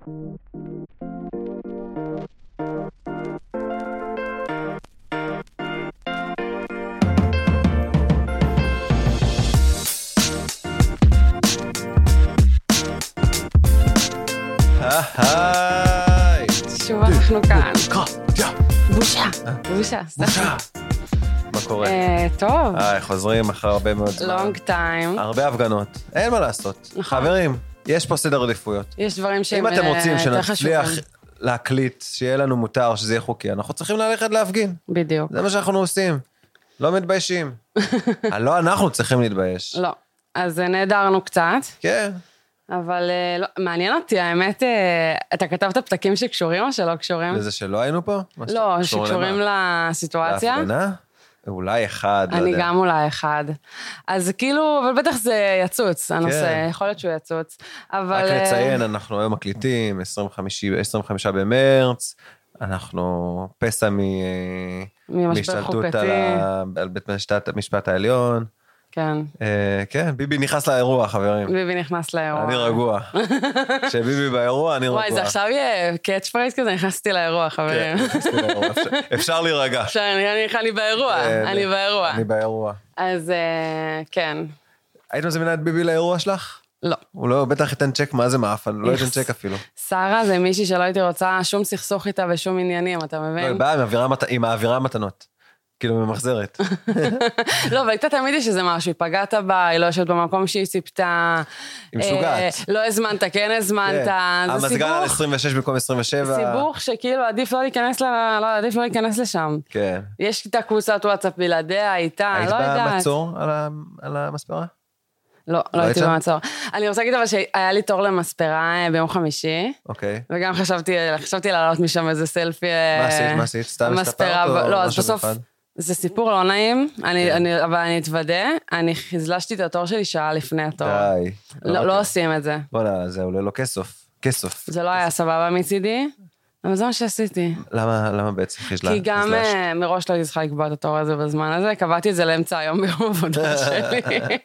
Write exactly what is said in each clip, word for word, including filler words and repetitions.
היי! שוב אנחנו כאן. בושה! בושה. בושה. בושה! מה קורה? טוב. היי, חוזרים אחרי הרבה מאוד זמן. לונג טיים. הרבה הפגנות. אין מה לעשות. חברים, יש פה סדר עדיפויות. יש דברים שהם אם אתם רוצים יותר שנצליח חשובים. להקליט, שיהיה לנו מותר, שזה יהיה חוקי, אנחנו צריכים ללכת להפגין. בדיוק. זה מה שאנחנו עושים. לא מתביישים. לא אנחנו צריכים להתבייש. לא. אז נהדרנו קצת. כן. אבל לא, מעניין אותי, האמת, אתה כתבת פתקים שקשורים או שלא קשורים? לזה שלא היינו פה? לא, שקשורים לסיטואציה. להפגנה? אולי אחד, לא אני יודע. גם אולי אחד. אז כאילו, אבל בטח זה יצוץ, הנושא, כן. יכול להיות שהוא יצוץ. אבל... רק נציין, אנחנו היום מקליטים, עשרים וחמישה במרץ, אנחנו פסע מהשתלטות על ה- על בית המשפט העליון. כן. אה, כן, ביבי נכנס לאירוע, חברים. ביבי נכנס לאירוע. אני רגוע. כשביבי באירוע, אני רגוע. וואי, זה עכשיו יהיה קאץ' פרייז כזה, נכנסתי לאירוע, חברים. כן, נכנסתי לאירוע. אפשר- אפשר להירגע. עכשיו, אני אני באירוע, כן, אני באירוע. אני באירוע. אז אה, כן. היית מזמינה את ביבי לאירוע שלך? לא. הוא לא, בטח ייתן צ'ק, מה זה מאפן? לא ייתן צ'ק אפילו. שרה זה מישהי שלא הייתי רוצה שום סכסוך איתה ושום עניינים, אתה לא, מבין? היא באה עם האווירה מת- עם האווירה מתנות. כאילו ממחזרת. לא, אבל הייתה תמיד יש איזה משהו, היא פגעת בה, היא לא יושבת במקום שהיא ציפתה. היא משוגעת. אה, לא הזמנת, כן הזמנת, כן. זה המזגן על סיבוך, עשרים ושש במקום עשרים ושבע. סיבוך שכאילו עדיף לא להיכנס ל... לא, עדיף לא להיכנס לשם. כן. יש את הקבוצת וואטסאפ בלעדיה, איתה, היית לא יודעת. במצור על ה- על המספרה? לא, לא הייתי שם? במצור. אני רוצה להגיד אבל שהיה לי תור למספרה ביום חמישי, אוקיי. וגם חשבתי, חשבתי לעלות משם איזה סלפי. מה עשית? מה עשית? סתם מספרה, הסתפרת או לא, אז משהו בסוף, מיוחד? זה סיפור לא נעים, אני, כן. אני, אבל אני אתוודה, אני חזלשתי את התור שלי שעה לפני התור. די. לא, לא עושים את זה. בוא'נה, זה עולה לו כסף. כסף. זה לא היה סבבה מצידי, אבל זה מה שעשיתי. למה למה בעצם חישלה? כי גם אה, מראש לא הייתי צריכה לקבוע את התור הזה בזמן הזה, קבעתי את זה לאמצע היום ביום עבודה שלי.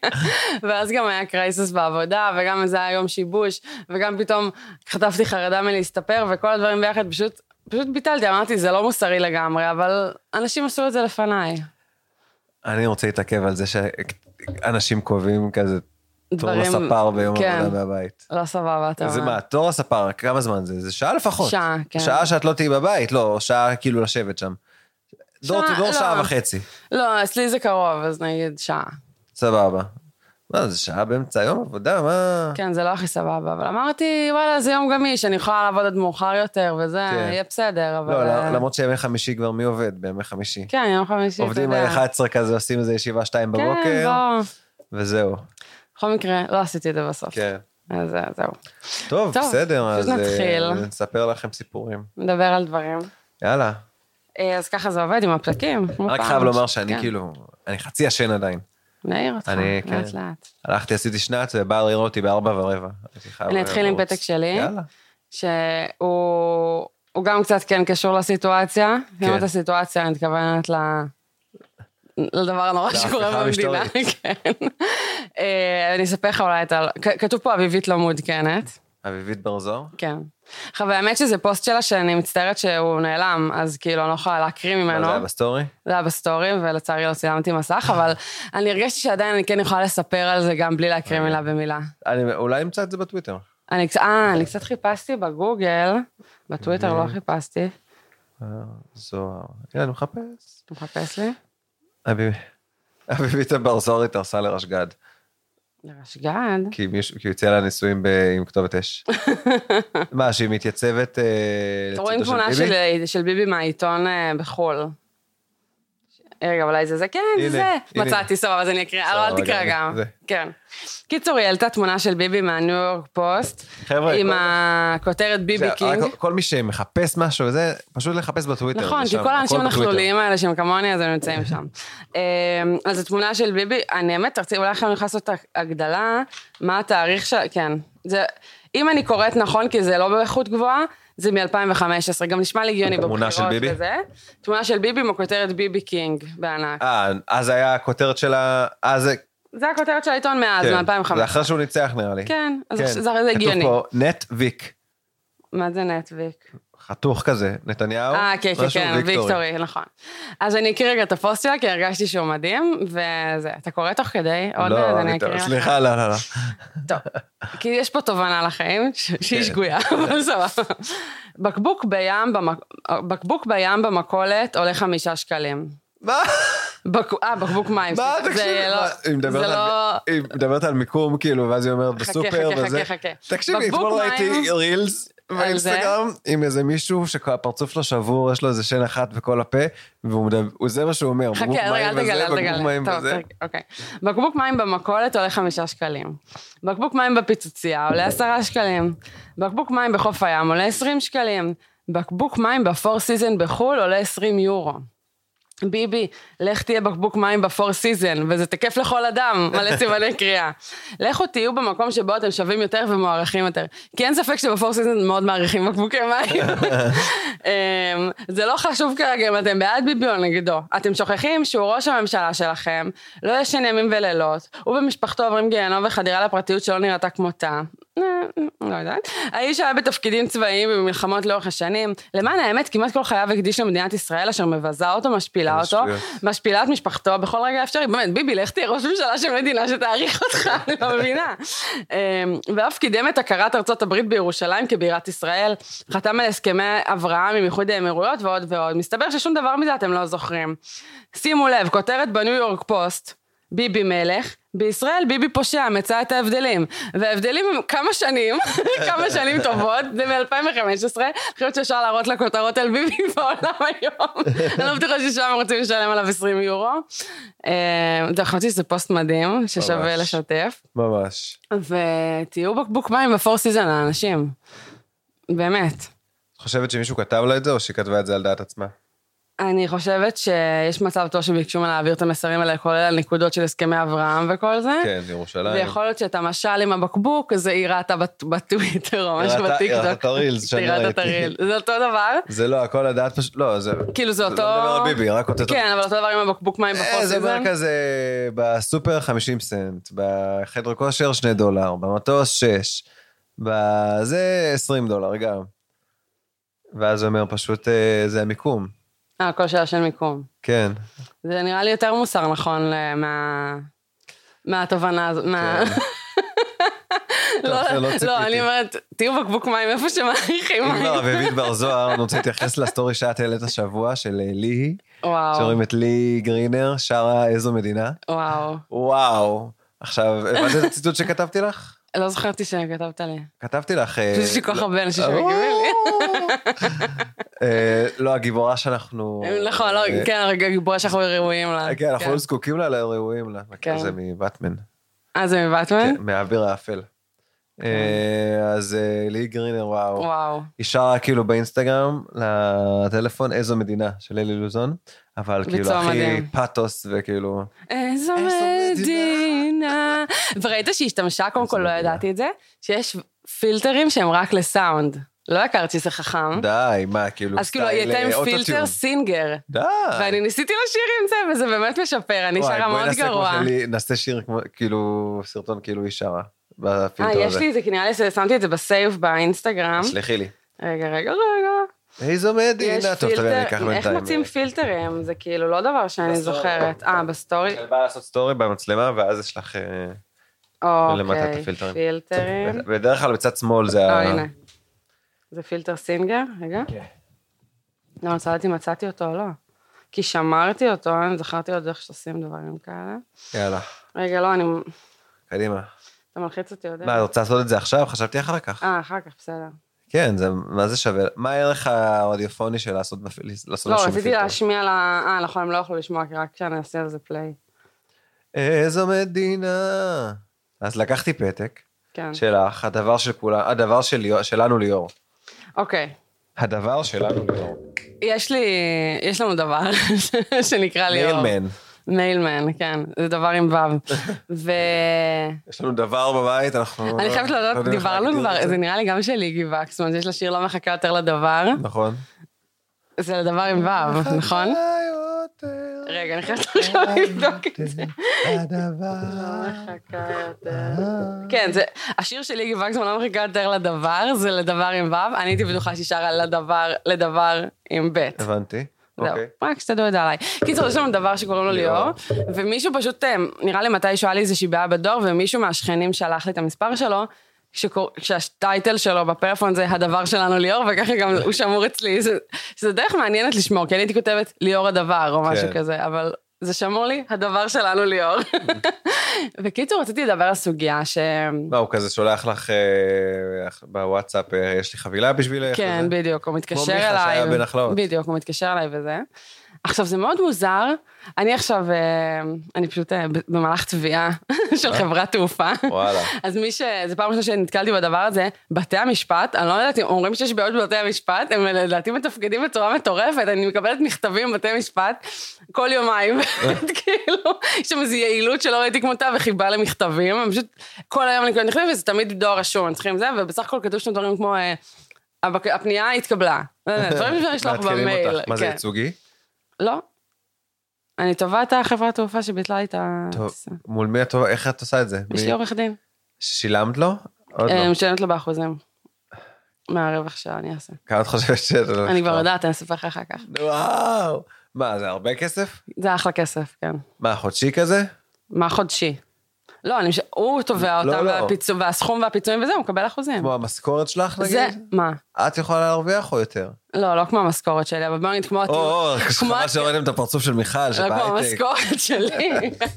ואז גם היה קרייסס בעבודה, וגם זה היה יום שיבוש, וגם פתאום חטפתי חרדה מלהסתפר, וכל הדברים ביחד פשוט, פשוט ביטלתי, אמרתי, זה לא מוסרי לגמרי, אבל אנשים עשו את זה לפניי. אני רוצה להתעכב על זה שאנשים קובעים כזה תור דברים- לספר ביום כן. עבודה מהבית. לא סבבה, אתה זה אומר. מה, תור לספר, כמה זמן זה? זה שעה לפחות. שעה, כן. שעה שאת לא תהיי בבית, לא, שעה כאילו לשבת שם. דור שעה, דור לא. שעה וחצי. לא, אצלי זה קרוב, אז נגיד שעה. סבבה. מה, זה שעה באמצע היום עבודה, מה? כן, זה לא הכי סבבה, אבל אמרתי, וואלה, זה יום גמיש, אני יכולה לעבוד עד מאוחר יותר, וזה כן. יהיה בסדר, אבל... לא, אה, למרות שימי חמישי כבר מי עובד בימי חמישי? כן, יום חמישי, אתה עובדים יודע. על אחת עשרה כזה, עושים איזה ישיבה שתיים כן, בבוקר, לא. וזהו. בכל מקרה, לא עשיתי את זה בסוף. כן. אז אה, זהו. טוב, טוב, בסדר, פשוט אז נתחיל. אה, נספר לכם סיפורים. נדבר על דברים. יאללה. אה, אז ככה זה עובד עם הפתקים. כמו רק פעם. חייב לומר שאני כן. כאילו, אני חצי ישן עדיין. נעיר אותך, אני, כן. לאט לאט. הלכתי, עשיתי שנץ, ובא לראות אותי בארבע ורבע. הייתי חייב אני אתחיל עם לרוץ. פתק שלי. יאללה. שהוא הוא גם קצת כן קשור לסיטואציה. כן. גם את הסיטואציה, אני מתכוונת ל... לדבר הנורא שקורה להפיכה במדינה. המשטרית. כן. אה, אני אספר לך אולי את ה... כ- כתוב פה אביבית לא מעודכנת. אביבית ברזור? כן. עכשיו, האמת שזה פוסט שלה שאני מצטערת שהוא נעלם, אז כאילו אני לא יכולה להקריא מה ממנו. זה היה בסטורי? זה היה בסטורי, ולצערי לא צילמתי מסך, אבל אני הרגשתי שעדיין אני כן יכולה לספר על זה גם בלי להקריא מילה במילה. אני אולי אמצא את זה בטוויטר. אני, קצ- אה, אני קצת חיפשתי בגוגל, בטוויטר לא חיפשתי. אה, זוהר. הנה, אני מחפש. אתה מחפש לי? אביב- אביבית ברזור התארסה לרשגד. לרשגד? כי מישהו- כי הוא הציע לה נישואים ב- עם כתובת אש. מה, שהיא מתייצבת אה, אתם רואים לצידו תמונה של ביבי? של, של ביבי מהעיתון אה, בחול. רגע, אולי זה זה? כן, הנה, זה זה. הנה. מצאתי, סבבה, אז אני אקריא, סבבה, אבל אל תקרא רגע, גם. זה. כן. קיצור, היא העלתה תמונה של ביבי מהניו יורק פוסט, חבר'ה, עם כל- הכותרת ביבי זה- קינג. רק כל מי שמחפש משהו, זה פשוט לחפש בטוויטר. נכון, זה כי שם, כל האנשים הכל בטוויטר. הנכלוליים האלה שהם כמוני, אז הם נמצאים שם. אמ, אז התמונה של ביבי, אני האמת, תרצי, אולי עכשיו אני יכולה לעשות הגדלה, מה התאריך של... כן. זה, אם אני קוראת נכון, כי זה לא באיכות גבוהה, זה מ-אלפיים וחמש עשרה, גם נשמע לי הגיוני תמונה בבחירות של ביבי? וזה. תמונה של ביבי עם הכותרת ביבי קינג, בענק. אה, אז היה הכותרת של ה... אה, זה... זה הכותרת של העיתון מאז, כן, מ-אלפיים וחמש זה עשה. אחרי שהוא ניצח נראה לי. כן, אז כן. זה זה הגיוני. כתוב פה נט ויק. מה זה נטוויק? חתוך כזה, נתניהו? אה, כן, כן, כן, ויקטורי, נכון. אז אני אקריא רגע את הפוסט שלה, כי הרגשתי שהוא מדהים, וזה, אתה קורא תוך כדי? לא, סליחה, לא, לא, לא. טוב, כי יש פה תובנה לחיים, שהיא שגויה, אבל סבבה. בקבוק בים, בקבוק בים במכולת עולה חמישה שקלים. מה? אה, בקבוק מים. מה, תקשיב, היא מדברת על מיקום, כאילו, ואז היא אומרת בסופר, וזה. חכה, חכה, חכה. תקשיבי, אתמול ראיתי רילס באינסטגרם, עם איזה מישהו שהפרצוף לו שבור, יש לו איזה שן אחת בכל הפה, וזה מה שהוא אומר, בקבוק מים וזה, בקבוק מים וזה. בקבוק מים במכולת עולה חמישה שקלים. בקבוק מים בפיצוצייה עולה עשרה שקלים. בקבוק מים בחוף הים עולה עשרים שקלים. בקבוק מים בפור סיזן בחול עולה עשרים יורו. ביבי, לך תהיה בקבוק מים בפור סיזן, וזה תקף לכל אדם, מלא סימני קריאה. לכו תהיו במקום שבו אתם שווים יותר ומוערכים יותר. כי אין ספק שבפור סיזן מאוד מעריכים בקבוקי מים. זה לא חשוב כרגע אם אתם בעד ביבי או נגדו. אתם שוכחים שהוא ראש הממשלה שלכם, לא ישן ימים ולילות, ובמשפחתו עוברים גיהנום וחדירה לפרטיות שלא נראתה כמותה. לא יודעת. האיש היה בתפקידים צבאיים ובמלחמות לאורך השנים. למען האמת, כמעט כל חייו הקדיש למדינת ישראל, אשר מבזה אותו, משפילה אותו, משפילה את משפחתו בכל רגע אפשרי. באמת, ביבי, לך תהיה ראש ממשלה של מדינה שתעריך אותך, אני לא מבינה. ואף קידם את הכרת ארצות הברית בירושלים כבירת ישראל, חתם על הסכמי אברהם עם איחוד האמירויות ועוד ועוד. מסתבר ששום דבר מזה אתם לא זוכרים. שימו לב, כותרת בניו יורק פוסט, ביבי מלך, בישראל ביבי פושע, מצא את ההבדלים. וההבדלים הם כמה שנים, כמה שנים טובות, זה מ-אלפיים וחמש עשרה, אני חושבת שאפשר להראות לכותרות על ביבי בעולם היום. אני לא בטוחה ששם רוצים לשלם עליו עשרים יורו. אני חושבת שזה פוסט מדהים, ששווה לשתף. ממש. ותהיו בקבוק מים בפור סיזן, האנשים. באמת. את חושבת שמישהו כתב לה את זה, או שהיא כתבה את זה על דעת עצמה? אני חושבת שיש מצב טוב שביקשו מה להעביר את המסרים האלה, כולל על נקודות של הסכמי אברהם וכל זה. כן, ירושלים. ויכול להיות שאת המשל עם הבקבוק, זה היא ראתה בטוויטר או משהו בטיקטוק. היא ראתה את הרילס שאני ראיתי. זה אותו דבר? זה לא, הכל לדעת פשוט, לא, זה... כאילו זה אותו... זה לא מדבר על ביבי, רק אותו... כן, אבל אותו דבר עם הבקבוק מים בפור סיזן. זה אומר כזה, בסופר חמישים סנט, בחדר כושר שני דולר, במטוס שש, בזה עשרים דולר גם. ואז זה אומר פשוט, זה המיקום. אה, כל שאלה של מיקום. כן. זה נראה לי יותר מוסר נכון מהתובנה הזאת. לא, אני אומרת, תהיו בקבוק מים איפה שמעריכים מים. אם כבר אביבית בר זוהר, אני רוצה להתייחס לסטורי שאת העלית השבוע של ליהי. וואו. שרואים את ליהי גרינר, שרה איזו מדינה. וואו. וואו. עכשיו, הבנת את הציטוט שכתבתי לך? לא זכרתי שכתבת לי. כתבתי לך... יש לי כל הרבה אנשים שמגיבים לי. לא, הגיבורה שאנחנו... נכון, כן, הגיבורה שאנחנו ראויים לה. כן, אנחנו לא זקוקים לה, לא ראויים לה. זה מבטמן. אה, זה מבטמן? כן, מהאוויר האפל. אז ליהי גרינר, וואו. וואו. היא שרה כאילו באינסטגרם לטלפון איזו מדינה של אלי לוזון, אבל כאילו הכי פאטוס וכאילו... איזו מדינה. וראית שהיא השתמשה, קודם כל לא ידעתי את זה, שיש פילטרים שהם רק לסאונד. לא הכרתי שזה חכם. די, מה, כאילו אז כאילו, היא הייתה עם פילטר סינגר. די. ואני ניסיתי לשיר עם זה, וזה באמת משפר, אני שרה מאוד גרוע. נעשה שיר, כאילו, סרטון כאילו היא שרה, בפילטר הזה. אה, יש לי את זה, כי נראה לי שמתי את זה בסייב באינסטגרם. סליחי לי. רגע, רגע, רגע. איזו מדינה, טוב, תראה, אני אקח בינתיים. איך מוצאים פילטרים? זה כאילו לא דבר שאני זוכרת. אה, בסטורי. אני באה לעשות סטורי במצלמה, ואז יש לך למטה את הפילטרים. פילטרים. בדרך כלל בצד שמאל זה ה... אה, הנה. זה פילטר סינגר? רגע. כן. לא, אני צדתי, מצאתי אותו או לא. כי שמרתי אותו, אני זכרתי עוד איך שעושים דברים כאלה. יאללה. רגע, לא, אני... קדימה. אתה מלחיץ אותי עוד. מה, את רוצה לעשות את זה עכשיו? חשבתי אחר כך. אה, אחר כך, בסדר. כן, זה, מה זה שווה? מה הערך הרדיופוני של לעשות בפילטר? לא, רציתי להשמיע ל... אה, נכון, הם לא יכולו לשמוע, כי רק כשאני אעשה על זה פליי. איזו מדינה. אז לקחתי פתק. כן. שלך, הדבר של כולם, הדבר של, שלנו ליאור. אוקיי. הדבר שלנו ליאור. יש לי, יש לנו דבר שנקרא ליאור. מיילמן. מיילמן, כן. זה דבר עם וו. ו... יש לנו דבר בבית, אנחנו... אני חייבת לדעת, דיברנו כבר, זה נראה לי גם שלי גיבה, זאת אומרת, יש לשיר לא מחכה יותר לדבר. נכון. זה לדבר עם וו, נכון? יותר. רגע, אני חייבת עכשיו לבדוק את זה. הדבר. לא מחכה יותר. כן, זה, השיר של איגי וקסמן לא מחכה יותר לדבר, זה לדבר עם ו', אני הייתי בטוחה שישר על לדבר, לדבר עם ב'. הבנתי. זהו, אוקיי. רק שתדעו את זה עליי. קיצור, יש לנו דבר שקוראים לו ליאור, ומישהו פשוט, נראה לי מתי שואל לי איזושהי בעיה בדור, ומישהו מהשכנים שלח לי את המספר שלו, כשהטייטל שלו בפלאפון זה הדבר שלנו ליאור, וככה גם הוא שמור אצלי, שזה דרך מעניינת לשמור, כי אני הייתי כותבת ליאור הדבר או משהו כזה, אבל זה שמור לי, הדבר שלנו ליאור. וקיצור, רציתי לדבר על סוגיה ש... מה, הוא כזה שולח לך בוואטסאפ, יש לי חבילה בשבילך? כן, בדיוק, הוא מתקשר אליי. כמו מיכה שהיה בנחלאות. בדיוק, הוא מתקשר אליי וזה. עכשיו, זה מאוד מוזר, אני עכשיו, אני פשוט במהלך תביעה של חברת תעופה. וואלה. אז מי ש... זה פעם ראשונה שנתקלתי בדבר הזה, בתי המשפט, אני לא יודעת, אומרים שיש בעיות בבתי המשפט, הם לדעתי מתפקדים בצורה מטורפת, אני מקבלת מכתבים בבתי המשפט כל יומיים, כאילו, יש שם איזו יעילות שלא ראיתי כמותה, וחיבה למכתבים, הם פשוט כל היום אני נכתבים, וזה תמיד דואר רשום, צריכים זה, ובסך הכל כתוב שם דברים כמו, הפנייה התקבלה, דברים שאפשר לשלוח במייל. מה זה ייצוגי? לא. אני טובה את החברת תעופה שביטלה לי את ה... טוב, מול מי את טובה? איך את עושה את זה? יש לי עורך דין. שילמת לו? עוד לא. משלמת לו באחוזים. מהרווח שאני אעשה. כמה את חושבת שזה? אני כבר יודעת, אני אספר לך אחר כך. וואו! מה, זה הרבה כסף? זה אחלה כסף, כן. מה, חודשי כזה? מה חודשי? לא, אני מש... הוא תובע אותם, והפיצו... והסכום והפיצויים וזה, הוא מקבל אחוזים. כמו המשכורת שלך, נגיד? זה, מה? את יכולה להרוויח או יותר? לא, לא כמו המשכורת שלי, אבל בוא נגיד כמו... או, או, חבל שראיתם את הפרצוף של מיכל, שבהייטק. לא כמו המשכורת שלי.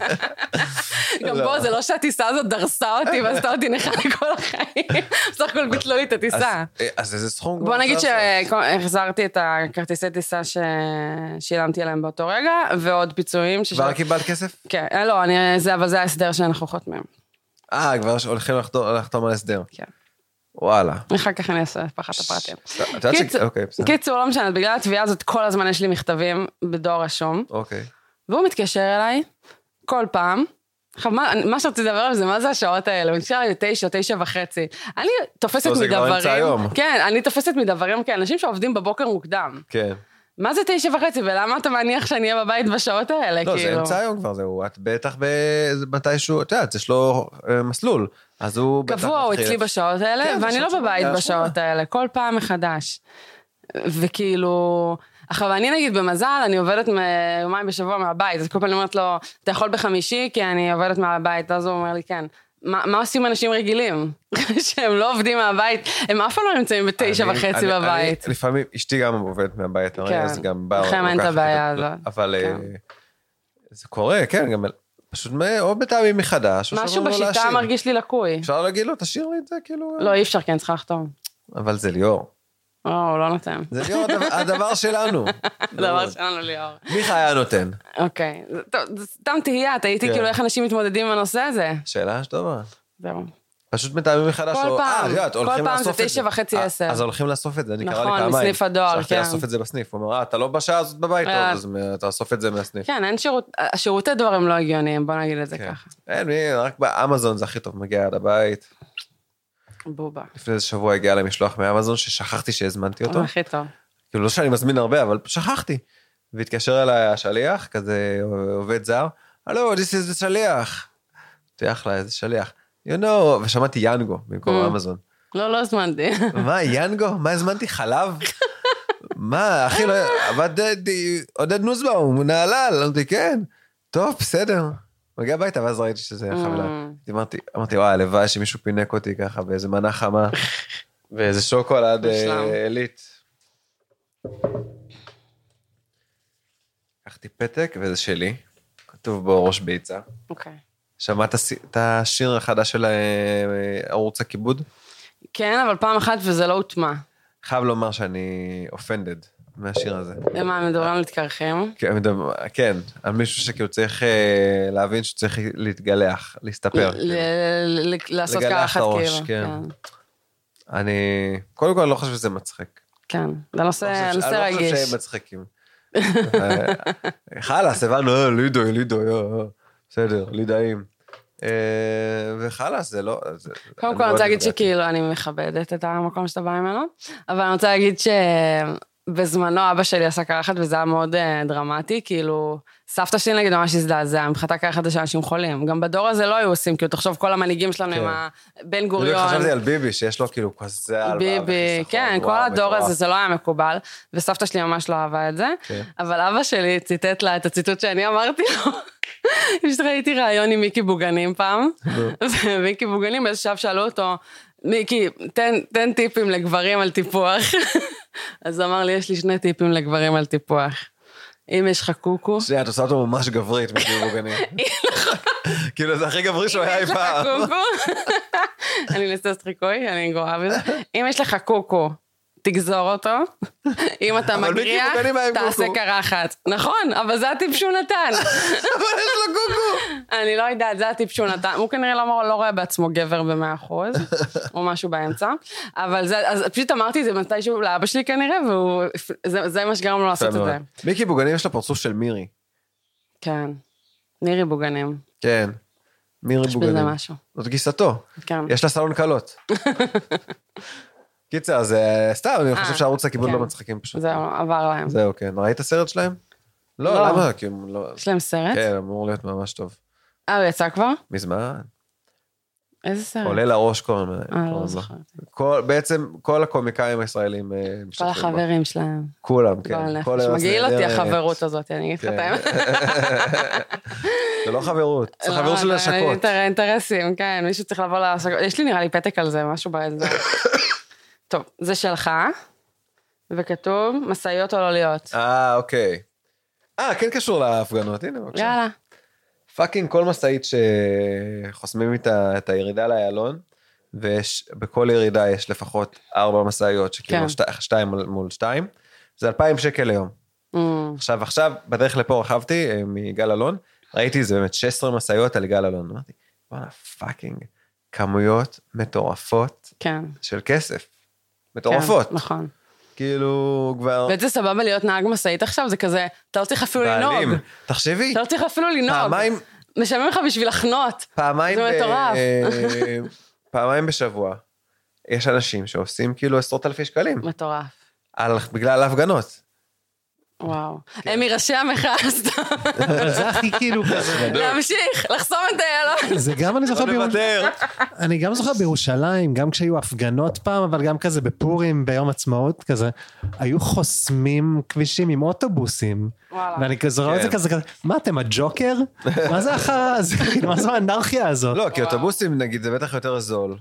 גם פה זה לא שהטיסה הזאת דרסה אותי, ועשתה אותי נכה לכל החיים. בסך הכל ביטלו לי את הטיסה. אז איזה סכום? בוא נגיד שהחזרתי את הכרטיסי טיסה ששילמתי עליהם באותו רגע, ועוד פיצויים. כבר קיבלת כסף? כן, לא, אבל זה ההסדר שאנחנו חותמים. אה, כבר הולכים לחתום על הסדר. כן. וואלה. אחר כך אני אעשה פחת הפרטים. אוקיי, בסדר. קיצור, לא משנה, בגלל התביעה הזאת כל הזמן יש לי מכתבים בדואר רשום. אוקיי. והוא מתקשר אליי כל פעם. עכשיו, מה שרציתי לדבר על זה, מה זה השעות האלה? הוא מתקשר אליי לתשע, תשע וחצי. אני תופסת מדברים. כן, אני תופסת מדברים, כן, אנשים שעובדים בבוקר מוקדם. כן. מה זה תשע וחצי, ולמה אתה מניח שאני אהיה בבית בשעות האלה? לא, זה אמצע היום כבר, זהו, את בטח במתישהו, את יודעת, יש לו מסלול, אז הוא בטח... קבוע, הוא אצלי בשעות האלה, ואני לא בבית בשעות האלה, כל פעם מחדש. וכאילו, עכשיו, אני נגיד במזל, אני עובדת יומיים בשבוע מהבית, אז כל פעם אני אומרת לו, אתה יכול בחמישי, כי אני עובדת מהבית, אז הוא אומר לי, כן. מה, מה עושים אנשים רגילים? שהם לא עובדים מהבית, הם אף פעם לא נמצאים בתשע וחצי בבית. לפעמים, אשתי גם עובדת מהבית, אז גם בא... לכם אין את הבעיה הזאת. אבל זה קורה, כן, גם פשוט או בטעמים מחדש, משהו בשיטה מרגיש לי לקוי. אפשר להגיד לו, תשאיר לי את זה, כאילו... לא, אי אפשר, כן, צריכה לחתום. אבל זה ליאור. או, הוא לא נותן. זה ליאור, הדבר שלנו. הדבר שלנו ליאור. מיכה היה נותן. אוקיי. טוב, סתם תהייה, תהייתי כאילו איך אנשים מתמודדים עם הנושא הזה. שאלה שטובה. זהו. פשוט מטעמים מחדש. כל פעם, כל פעם זה תשע וחצי עשר. אז הולכים לאסוף את זה, אני קרא לי פעמיים. נכון, מסניף הדואר, כן. שכחתי לאסוף את זה בסניף. הוא אומר, אתה לא בשעה הזאת בבית, טוב, אז אתה אסוף את זה מהסניף. כן, אין שירות, השירותי דברים לא הגיוניים, בוא נגיד את זה ככה. אין, רק באמזון זה הכי טוב, מגיע עד הבית. בובה. לפני איזה שבוע הגיע להם משלוח מאמזון, ששכחתי שהזמנתי אותו. הכי טוב. כאילו לא שאני מזמין הרבה, אבל שכחתי. והתקשר אליי השליח, כזה עובד זר, הלו, this is the שליח. תיח לה, איזה שליח. you know, ושמעתי ינגו במקום אמזון. לא, לא הזמנתי. מה, ינגו? מה הזמנתי? חלב? מה, אחי, לא... עבד עודד נוסבאום, הוא נעלל, אמרתי, כן. טוב, בסדר. מגיע הביתה, ואז ראיתי שזה חבילה. אמרתי, אמרתי, וואי, הלוואי שמישהו פינק אותי ככה, באיזה מנה חמה, ואיזה שוקולד עילית. לקחתי פתק, וזה שלי. כתוב בו ראש ביצה. אוקיי. שמעת את השיר החדש של ערוץ הכיבוד? כן, אבל פעם אחת וזה לא הוטמע. חייב לומר שאני אופנדד מהשיר הזה. למה, הם מדברים על להתקרחים? כן, על מישהו שכאילו צריך להבין שצריך להתגלח, להסתפר. לעשות קרחת כאילו. כן. אני, קודם כל אני לא חושב שזה מצחיק. כן, זה נושא רגיש. אני לא חושב שהם מצחיקים. חלאס, הבנו, לידוי, לידוי, בסדר, לידאים. וחלאס, זה לא... קודם כל אני רוצה להגיד שכאילו אני מכבדת את המקום שאתה בא ממנו, אבל אני רוצה להגיד בזמנו אבא שלי עשה קרחת, וזה היה מאוד uh, דרמטי, כאילו, סבתא שלי נגיד ממש הזדעזעה, מבחינתה קרחת זה שאנשים חולים. גם בדור הזה לא היו עושים, כאילו, תחשוב, כל המנהיגים שלנו עם הבן גוריון. חשבתי על ביבי, שיש לו כאילו כזה הלוואה. ביבי, כן, כל הדור הזה, זה לא היה מקובל, וסבתא שלי ממש לא אהבה את זה, אבל אבא שלי ציטט לה את הציטוט שאני אמרתי לו, פשוט ראיתי רעיון עם מיקי בוגנים פעם, ומיקי בוגנים באיזה שב שאלו אותו, מיקי, תן, תן טיפים לגברים על טיפוח. אז אמר לי, יש לי שני טיפים לגברים על טיפוח. אם יש לך קוקו... שנייה, את עושה אותו ממש גברית, מיקי בוגנים. כאילו, זה הכי גברי שהוא היה אי פעם. אם יש לך קוקו... אני נסתס חיקוי, אני גרועה בזה. אם יש לך קוקו, תגזור אותו. אם אתה מגריח, תעשה קרחת. נכון, אבל זה הטיפ שהוא נתן. אבל יש לו קוקו. אני לא יודעת, זה הטיפ שהוא נתן. הוא כנראה לא רואה בעצמו גבר במאה אחוז, או משהו באמצע. אבל זה, אז פשוט אמרתי את זה מתישהו לאבא שלי כנראה, וזה מה שגרם לו לעשות את זה. מיקי בוגנים יש לו פרצוף של מירי. כן. מירי בוגנים. כן. מירי בוגנים. יש בזה משהו. זאת גיסתו. כן. יש לה סלון קלות. קיצר, אז סתם, אני חושב שערוץ הכיבוד לא מצחיקים פשוט. זהו, עבר להם. זהו, כן. ראית הסרט שלהם? לא, למה? יש להם סרט? כן, אמור להיות ממש טוב. אה, הוא יצא כבר? מזמן. איזה סרט? עולה לראש קוראים. אה, לא זוכרת. בעצם כל הקומיקאים הישראלים... כל החברים שלהם. כולם, כן. מגעיל אותי החברות הזאת, אני אגיד לך את האמת. זה לא חברות, זה חברות של לשקות. אינטרסים, כן, מישהו צריך לבוא לשקות. יש לי נראה לי פתק על זה, משהו באיזה. טוב, זה שלך, וכתוב, מסעיות עולליות. אה, אוקיי. אה, כן קשור להפגנות, הנה, בבקשה. יאללה. פאקינג כל מסעית שחוסמים את הירידה לאיילון, ובכל ירידה יש לפחות ארבע מסעיות, שכאילו שתיים מול שתיים, זה אלפיים שקל ליום. עכשיו, עכשיו, בדרך לפה רכבתי מגל אלון, ראיתי זה באמת שש עשרה מסעיות על גל אלון, אמרתי, וואלה, פאקינג, כמויות מטורפות של כסף. מטורפות. נכון. כאילו כבר... וזה סבבה להיות נהג מסעית עכשיו, זה כזה, אתה לא צריך אפילו לנהוג. תחשבי. אתה לא צריך אפילו לנהוג. פעמיים... משלמים לך בשביל לחנות. פעמיים... זה מטורף. פעמיים בשבוע. יש אנשים שעושים כאילו עשרות אלפי שקלים. מטורף. בגלל ההפגנות. וואו. הם מראשי המחאה סתם. אבל זה הכי כאילו כזה. להמשיך, לחסום את איילון. זה גם אני זוכר בירושלים. אני גם זוכר בירושלים, גם כשהיו הפגנות פעם, אבל גם כזה בפורים, ביום עצמאות, כזה, היו חוסמים כבישים עם אוטובוסים. ואני כזה רואה את זה כזה, מה אתם, הג'וקר? מה זה אחר, מה זו האנרכיה הזאת? לא, כי אוטובוסים נגיד, זה בטח יותר זול.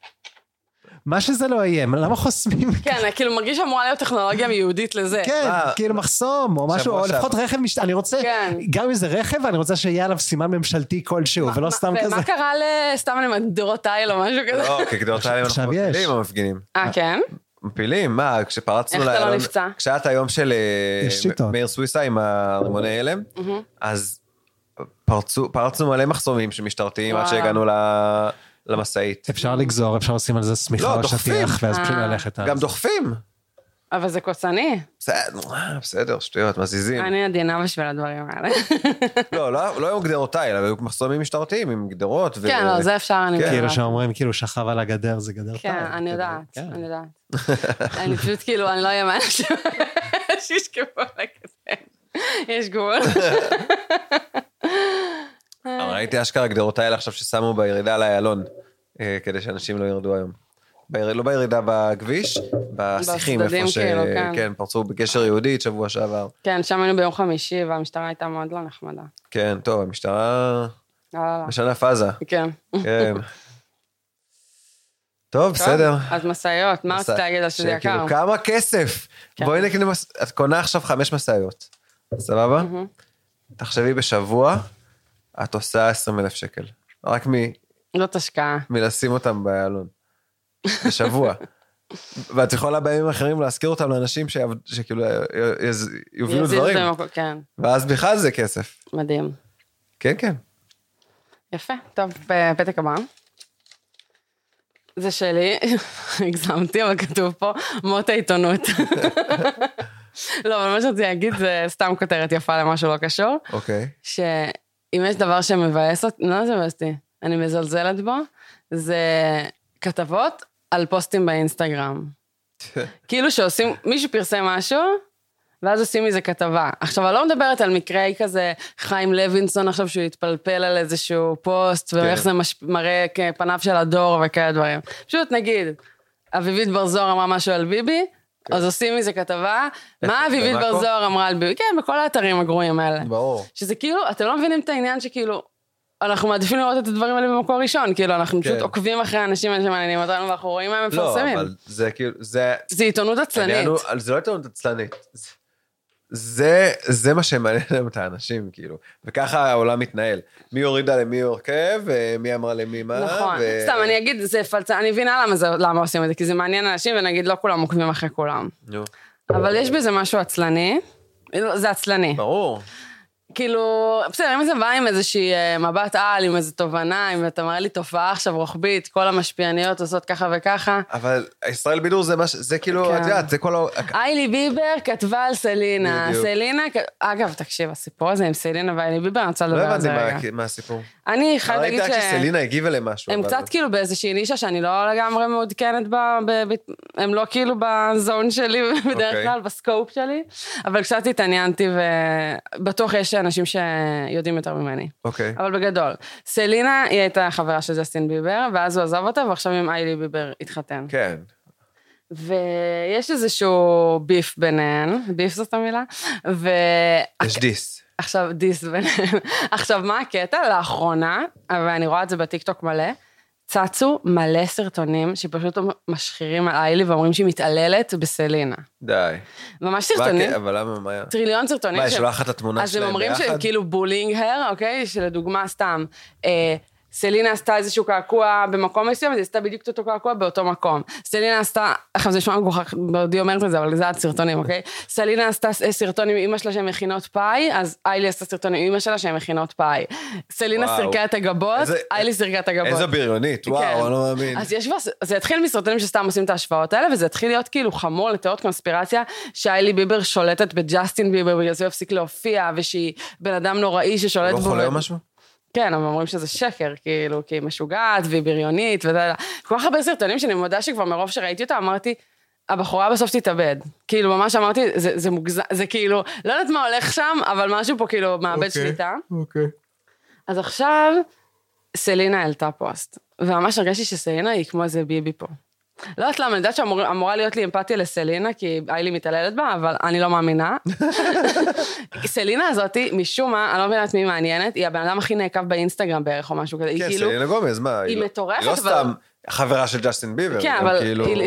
מה שזה לא יהיה, למה חוסמים? כן, כאילו מרגיש אמורה להיות טכנולוגיה מיהודית לזה. כן, כאילו מחסום, או משהו, או לפחות רכב משתנה, אני רוצה, גם אם זה רכב, אני רוצה שיהיה עליו סימן ממשלתי כלשהו, ולא סתם כזה. ומה קרה לסתם אני גדרות תיל או משהו כזה? לא, כי גדרות תיל אנחנו מפילים או מפגינים. אה, כן? מפילים, מה, כשפרצנו... איך אתה לא נפצע? כשעת היום של מאיר סוויסה עם הרימוני הלם, אז פרצנו מלא מחסומים שמשטרתיים עד שהגענו למסעית. אפשר לגזור, אפשר לשים על זה סמיכה או שטיח, ואז פשוט ללכת. גם דוחפים. אבל זה קוצני. בסדר, שטויות, מזיזים. אני עדינה בשביל הדברים האלה. לא, לא היו גדרות תיל, אבל היו מחסומים משטרתיים עם גדרות. כן, לא, זה אפשר, אני יודעת. כאילו שאומרים, כאילו שכב על הגדר, זה גדר תיל. כן, אני יודעת, אני יודעת. אני פשוט כאילו, אני לא אהיה מאנשים שישכבו על הגדר. יש גבול. ראיתי אשכרה גדרות תיל עכשיו ששמו בירידה על איילון, כדי שאנשים לא ירדו היום. לא בירידה בכביש, בשיחים, איפה שכן, פרצו בקשר יהודית שבוע שעבר. כן, שם היינו ביום חמישי, והמשטרה הייתה מאוד לא נחמדה. כן, טוב, המשטרה משנה פאזה. כן. כן. טוב, בסדר. אז מסעיות, מה רצית להגיד על שזה יקר? כמה כסף? בואי נקנה, את קונה עכשיו חמש מסעיות. סבבה? תחשבי בשבוע, את עושה עשרים אלף שקל. רק מ... זאת השקעה. מלשים אותם באיילון. בשבוע. ואת יכולה בימים אחרים להזכיר אותם לאנשים שכאילו יובילו דברים. כן. ואז בכלל זה כסף. מדהים. כן, כן. יפה. טוב, בפתק הבא. זה שלי, הגזמתי, אבל כתוב פה, מות העיתונות. לא, אבל מה שרציתי להגיד זה סתם כותרת יפה למשהו לא קשור. אוקיי. שאם יש דבר שמבאס אותי, לא זה מבאס אותי, אני מזלזלת בו, זה כתבות על פוסטים באינסטגרם. כאילו שעושים, מישהו פרסם משהו, ואז עושים מזה כתבה. עכשיו, אני לא מדברת על מקרה כזה, חיים לוינסון עכשיו שהוא התפלפל על איזשהו פוסט, ואיך זה מראה כפניו של הדור וכאלה דברים. פשוט נגיד, אביבית בר זוהר אמרה משהו על ביבי, אז עושים מזה כתבה, מה אביבית בר זוהר אמרה על ביבי? כן, בכל האתרים הגרועים האלה. ברור. שזה כאילו, אתם לא מבינים את העניין שכאילו, אנחנו מעדיפים לראות את הדברים האלה במקור ראשון, כאילו אנחנו פשוט עוקבים אחרי האנשים האלה שמעניינים אותנו, ואנחנו רואים מה הם מפרסמים. לא, אבל זה כאילו, זה... זה עיתונות עצלנית. זה לא עיתונות עצלנית. זה, זה מה שמעניין להם את האנשים, כאילו. וככה העולם מתנהל. מי הורידה למי הורכב, ומי אמרה למי מה. נכון. ו... סתם, אני אגיד, זה פלצה, אני מבינה למה, זה, למה עושים את זה, כי זה מעניין אנשים, ונגיד, לא כולם עוקבים אחרי כולם. נו. אבל יש בזה משהו עצלני. זה עצלני. ברור. כאילו, בסדר, אם זה בא עם איזושהי מבט על, עם איזו תובנה, אם אתה מראה לי תופעה עכשיו רוחבית, כל המשפיעניות עושות ככה וככה. אבל ישראל בידור זה, מש... זה כאילו, את יודעת, זה כל... איילי ביבר כתבה על סלינה. סלינה, אגב, תקשיב, הסיפור הזה עם סלינה ואיילי ביבר, אני רוצה לדבר על זה רגע. לא הבנתי מה הסיפור. אני חייב להגיד ש... ראיתי רק שסלינה הגיבה למשהו. הם קצת כאילו באיזושהי נישה שאני לא לגמרי מעודכנת בה, הם לא כאילו בזון שלי, בדרך כלל, בסקופ שלי, אבל קצת התעניינתי ובטוח יש אנשים שיודעים יותר ממני. אוקיי. אבל בגדול, סלינה היא הייתה חברה של ג'סטין ביבר, ואז הוא עזב אותה, ועכשיו עם איילי ביבר התחתן. כן. ויש איזשהו ביף ביניהן, ביף זאת המילה, ו... יש דיס. עכשיו, דיס ביניהן. עכשיו, מה הקטע? לאחרונה, ואני רואה את זה בטיקטוק מלא, צצו מלא סרטונים שפשוט משחירים על איילי ואומרים שהיא מתעללת בסלינה. די. ממש סרטונים. אבל למה, מה היה? טריליון סרטונים. מה, יש לו אחת התמונה שלהם ביחד? אז הם אומרים שהם כאילו בולינג הר, אוקיי? שלדוגמה סתם, סלינה עשתה איזשהו קעקוע במקום מסוים, אז היא עשתה בדיוק אותו קעקוע באותו מקום. סלינה עשתה, עכשיו זה נשמע מגוחך, בעודי אומרת את זה, אבל זה עד סרטונים, אוקיי? סלינה עשתה סרטון עם אמא שלה שהן מכינות פאי, אז איילי עשתה סרטון עם אמא שלה שהן מכינות פאי. סלינה סירקה את הגבות, איילי סירקה את הגבות. איזו בריונית, וואו, אני לא מאמין. אז יש, זה התחיל מסרטונים שסתם עושים את ההשוואות האלה, וזה התחיל להיות כאילו חמור לתיאוריות קונספירציה, שאיילי ביבר שולטת בג'סטין ביבר, בגלל זה הוא הפסיק להופיע, ושהיא בן אדם נוראי ששולט בו. לא חולה או משהו? כן, אבל אומרים שזה שקר, כאילו, כי היא משוגעת והיא בריונית, וזה, כל כך הרבה סרטונים שאני מודה שכבר מרוב שראיתי אותה, אמרתי, הבחורה בסוף תתאבד. כאילו, ממש אמרתי, זה, זה מוגזם, זה כאילו, לא יודעת מה הולך שם, אבל משהו פה כאילו מאבד okay, שליטה. אוקיי. Okay. אז עכשיו, סלינה העלתה פוסט, וממש הרגשתי שסלינה היא כמו איזה ביבי פה. לא יודעת למה, אני יודעת שאמורה להיות לי אמפתיה לסלינה, כי איילי מתעללת בה, אבל אני לא מאמינה. סלינה הזאת, משום מה, אני לא מבינה את מי מעניינת, היא הבן אדם הכי נעקב באינסטגרם בערך או משהו כזה. כן, סלינה גומז, מה? היא מטורפת. היא לא סתם חברה של ג'סטין ביבר. כן, אבל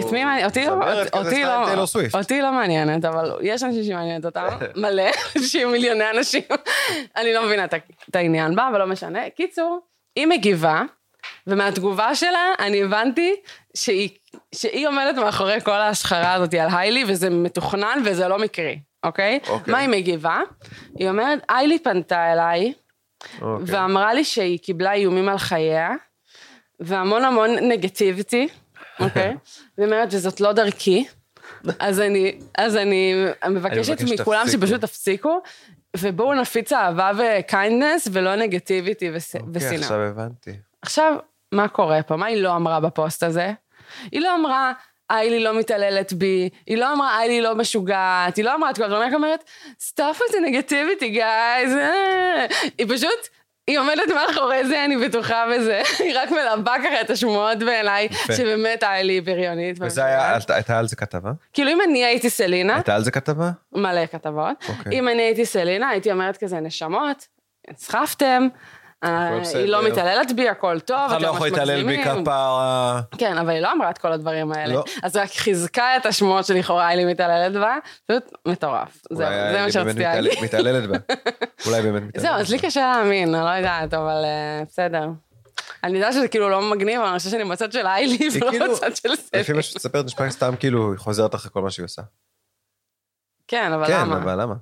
אותי לא מעניינת, אבל יש אנשים שמעניינת אותם, מלא, שיהיו מיליוני אנשים. אני לא מבינה את העניין בה, אבל לא משנה. קיצור, היא מגיבה, ומהתגובה שלה אני הבנתי שהיא, שהיא עומדת מאחורי כל ההשחרה הזאת על היילי, וזה מתוכנן וזה לא מקרי, אוקיי? אוקיי. מה היא מגיבה? היא אומרת, היילי פנתה אליי, אוקיי. ואמרה לי שהיא קיבלה איומים על חייה, והמון המון נגטיביטי, אוקיי? והיא אומרת, וזאת לא דרכי, אז אני, אז אני מבקשת מכולם שפשוט תפסיקו, ובואו נפיץ אהבה וקיינדנס, ולא נגטיביטי ושנאה. אוקיי, עכשיו הבנתי. עכשיו, מה קורה פה? מה היא לא אמרה בפוסט הזה? היא לא אמרה, איילי לא מתעללת בי, היא לא אמרה, איילי לא משוגעת, היא לא אמרה את כל הדברים, היא אומרת, סטאפ את הנגטיביטי, גייז, היא פשוט, היא עומדת מאחורי זה, אני בטוחה בזה, היא רק מלבה ככה את השמועות בעיניי, שבאמת איילי בריונית. וזה היה, הייתה על זה כתבה? כאילו אם אני הייתי סלינה, הייתה על זה כתבה? מלא כתבות, אם אני הייתי סלינה, הייתי אומרת כזה, נשמות, הצחפתם, היא לא מתעללת בי, הכל טוב. אחד לא יכול להתעלל בי כפרה. כן, אבל היא לא אמרה את כל הדברים האלה. אז רק חיזקה את השמועות שלכאורה איילי מתעללת בה, פשוט מטורף. זהו, זה מה שרציתי להגיד. מתעללת בה. אולי באמת מתעללת בה. זהו, אז לי קשה להאמין, אני לא יודעת, אבל בסדר. אני יודעת שזה כאילו לא מגניב, אבל אני חושב שאני בצד של איילי, ולא בצד של ספי. לפי מה שתספרת, נשמע סתם כאילו היא חוזרת אחרי כל מה שהיא עושה. כן, אבל למה? כן, אבל למה?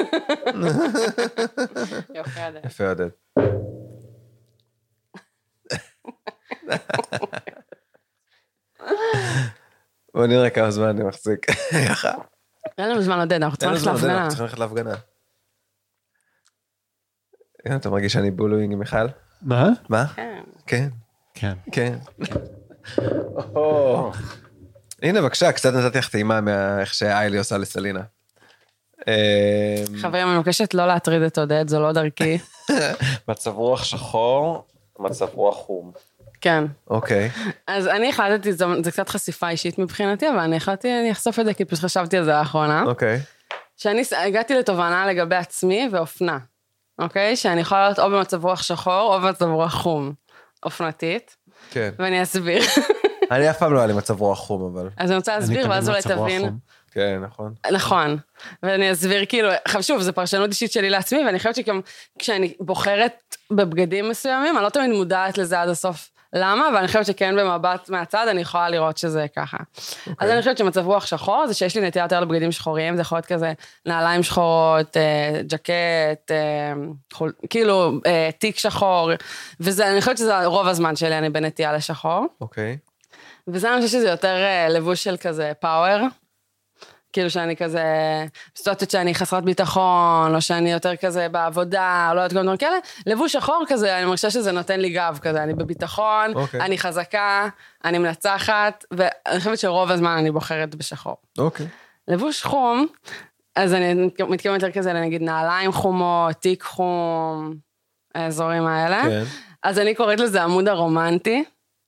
יופי עודד. יופי עודד. בוא נראה כמה זמן אני מחזיק. אין לנו זמן עודד, אנחנו צריכים ללכת להפגנה. אנחנו צריכים ללכת להפגנה. אתה מרגיש שאני בולווינג עם מיכל? מה? מה? כן. כן. כן. כן. הנה, בבקשה, קצת נתתי לך טעימה מאיך שאיילי עושה לסלינה. חברים, אני מבקשת לא להטריד את עודד, זו לא דרכי. מצב רוח שחור, מצב רוח חום. כן. אוקיי. אז אני החלטתי, זה קצת חשיפה אישית מבחינתי, אבל אני החלטתי, אני אחשוף את זה, כי פשוט חשבתי על זה לאחרונה. אוקיי. שאני הגעתי לתובנה לגבי עצמי ואופנה. אוקיי? שאני יכולה להיות או במצב רוח שחור, או במצב רוח חום. אופנתית. כן. ואני אסביר. אני אף פעם לא היה לי מצב רוח חום, אבל. אז אני רוצה להסביר, ואז אולי תבין. כן, נכון. נכון. ואני אסביר, כאילו, שוב, זו פרשנות אישית שלי לעצמי, ואני חושבת שגם כשאני בוחרת בבגדים מסוימים, אני לא תמיד מודעת לזה עד הסוף. למה? ואני חושבת שכן במבט מהצד, אני יכולה לראות שזה ככה. אז אני חושבת שמצב רוח שחור, זה שיש לי נטייה יותר לבגדים שחורים, זה יכול להיות כזה נעליים שחורות, ג'קט, כאילו תיק שחור, ואני חושבת שזה רוב הזמן שלי, אני בנטייה לשחור. אוקיי. וזה אני חושבת שזה יותר לבוש של כזה פאוור, כאילו שאני כזה, בסטוטות שאני חסרת ביטחון, או שאני יותר כזה בעבודה, או לא יודעת כל דבר כאלה, לבוש שחור כזה, אני מרגישה שזה נותן לי גב כזה, אני בביטחון, okay. אני חזקה, אני מנצחת, ואני חושבת שרוב הזמן אני בוחרת בשחור. אוקיי. Okay. לבוש חום, אז אני מתכוון יותר כזה, נגיד נעליים חומות, תיק חום, האזורים האלה. כן. אז אני קוראת לזה עמוד הרומנטי,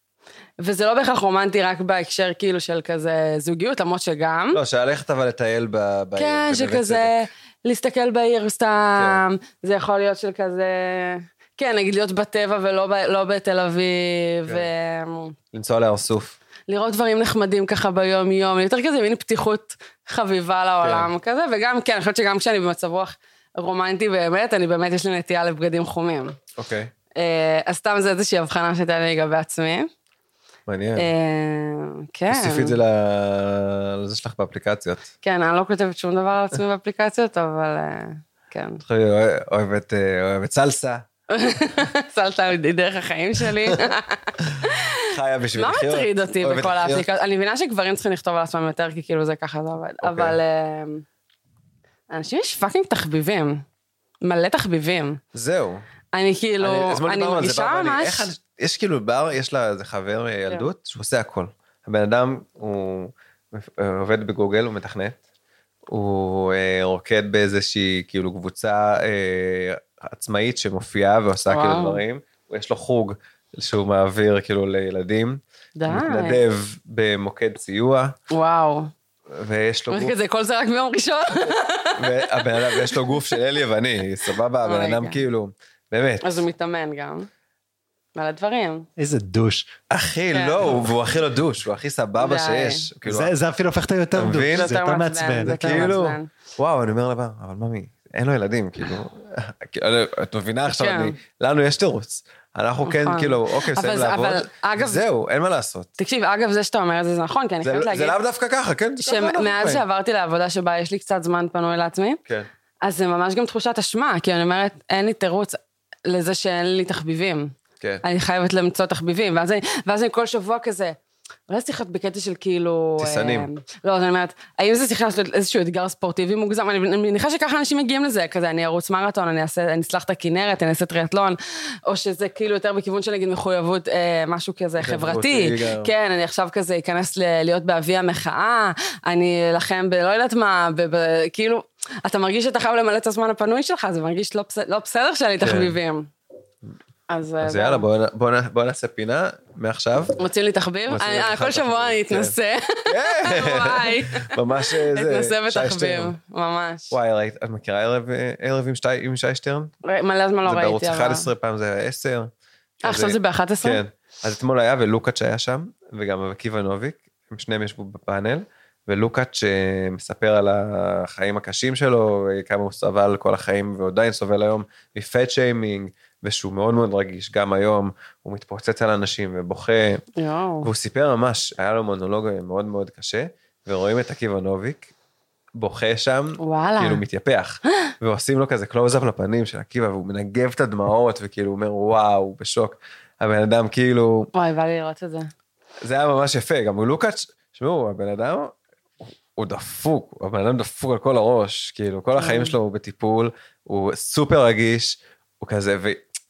וזה לא בהכרח רומנטי רק בהקשר כאילו של כזה זוגיות, למרות שגם. לא, שהלכת אבל לטייל בעיר. כן, שכזה, להסתכל בעיר סתם, זה יכול להיות של כזה, כן, נגיד להיות בטבע ולא בתל אביב. לנסוע לארסוף. לראות דברים נחמדים ככה ביום יום, יותר כזה מין פתיחות חביבה לעולם כזה, וגם, כן, אני חושבת שגם כשאני במצב רוח רומנטי באמת, אני באמת יש לי נטייה לבגדים חומים. אוקיי. אז סתם זה איזושהי הבחנה שתהיה לי לגבי עצמי. מעניין. כן. תוסיפי את זה לזה שלך באפליקציות. כן, אני לא כותבת שום דבר על עצמי באפליקציות, אבל כן. אוהבת סלסה. סלסה היא דרך החיים שלי. חיה בשביל לחיות. מה מטריד אותי בכל האפליקציות? אני מבינה שגברים צריכים לכתוב על עצמם יותר, כי כאילו זה ככה זה עובד. אבל אנשים יש פאקינג תחביבים. מלא תחביבים. זהו. אני כאילו, אני מרגישה ממש... יש כאילו בר, יש לה איזה חבר ילדות, שהוא עושה הכל. הבן אדם, הוא עובד בגוגל, הוא מתכנת, הוא רוקד באיזושהי כאילו קבוצה עצמאית שמופיעה ועושה כאילו דברים, יש לו חוג שהוא מעביר כאילו לילדים, הוא מתנדב במוקד סיוע. וואו. ויש לו גוף... זה כל זה רק מיום ראשון. ויש לו גוף של אלי ואני, סבבה, הבן אדם כאילו, באמת. אז הוא מתאמן גם. על הדברים. איזה דוש. אחי, לא, והוא הכי לא דוש, הוא הכי סבבה שיש. זה אפילו הופך את היותר דוש, זה יותר מעצבן. זה כאילו, וואו, אני אומר לבא, אבל ממי, אין לו ילדים, כאילו, את מבינה עכשיו, לנו יש תירוץ. אנחנו כן, כאילו, אוקיי, סיים לעבוד, זהו, אין מה לעשות. תקשיב, אגב, זה שאתה אומר את זה, זה נכון, כי אני חייבת להגיד... זה לאו דווקא ככה, כן? שמאז שעברתי לעבודה שבה יש לי קצת זמן פנוי לעצמי, אז זה ממש גם תחושת אשמה, כי אני אומרת, אין לי תירוץ לזה שאין לי תחביבים. אני חייבת למצוא תחביבים, ואז אני כל שבוע כזה, אולי זה צריך להיות בקטע של כאילו... טיסנים. לא, אני אומרת, האם זה צריך להיות איזשהו אתגר ספורטיבי מוגזם? אני מניחה שככה אנשים מגיעים לזה, כזה, אני ארוץ מרתון, אני אצלח את הכינרת, אני אעשה טריאטלון, או שזה כאילו יותר בכיוון של נגיד מחויבות, משהו כזה חברתי. כן, אני עכשיו כזה אכנס להיות באבי המחאה, אני אלחם בלא יודעת מה, כאילו, אתה מרגיש שאתה חייב למלא את הזמן הפנוי שלך, זה מרגיש לא בסדר שאני תחביבים. אז יאללה, בוא נעשה פינה מעכשיו. מוצאים לי תחביב? כל שבוע אני אתנסה. וואי. ממש זה. אתנסה בתחביב, ממש. וואי, את מכירה ערב עם שי שטרן? מלא זמן לא ראיתי. זה בערוץ אחת עשרה, פעם זה היה עשר. עכשיו זה ב-אחת עשרה? כן. אז אתמול היה ולוקאץ' היה שם, וגם עקיבא נוביק, הם שניהם ישבו בפאנל, ולוקאץ' מספר על החיים הקשים שלו, כמה הוא סבל כל החיים, ועדיין סובל היום מפט שיימינג, ושהוא מאוד מאוד רגיש, גם היום הוא מתפוצץ על אנשים ובוכה, והוא סיפר ממש, היה לו מונולוג מאוד מאוד קשה, ורואים את עקיבא נוביק, בוכה שם, כאילו מתייפח, ועושים לו כזה קלוז-אפ לפנים של עקיבא, והוא מנגב את הדמעות, וכאילו הוא אומר, וואו, בשוק, הבן אדם כאילו... וואי, בא לי לראות את זה. זה היה ממש יפה, גם הוא לוקאץ', שמעו, הבן אדם, הוא דפוק, הבן אדם דפוק על כל הראש, כאילו, כל החיים שלו הוא בטיפול, הוא סופר רגיש, הוא כזה,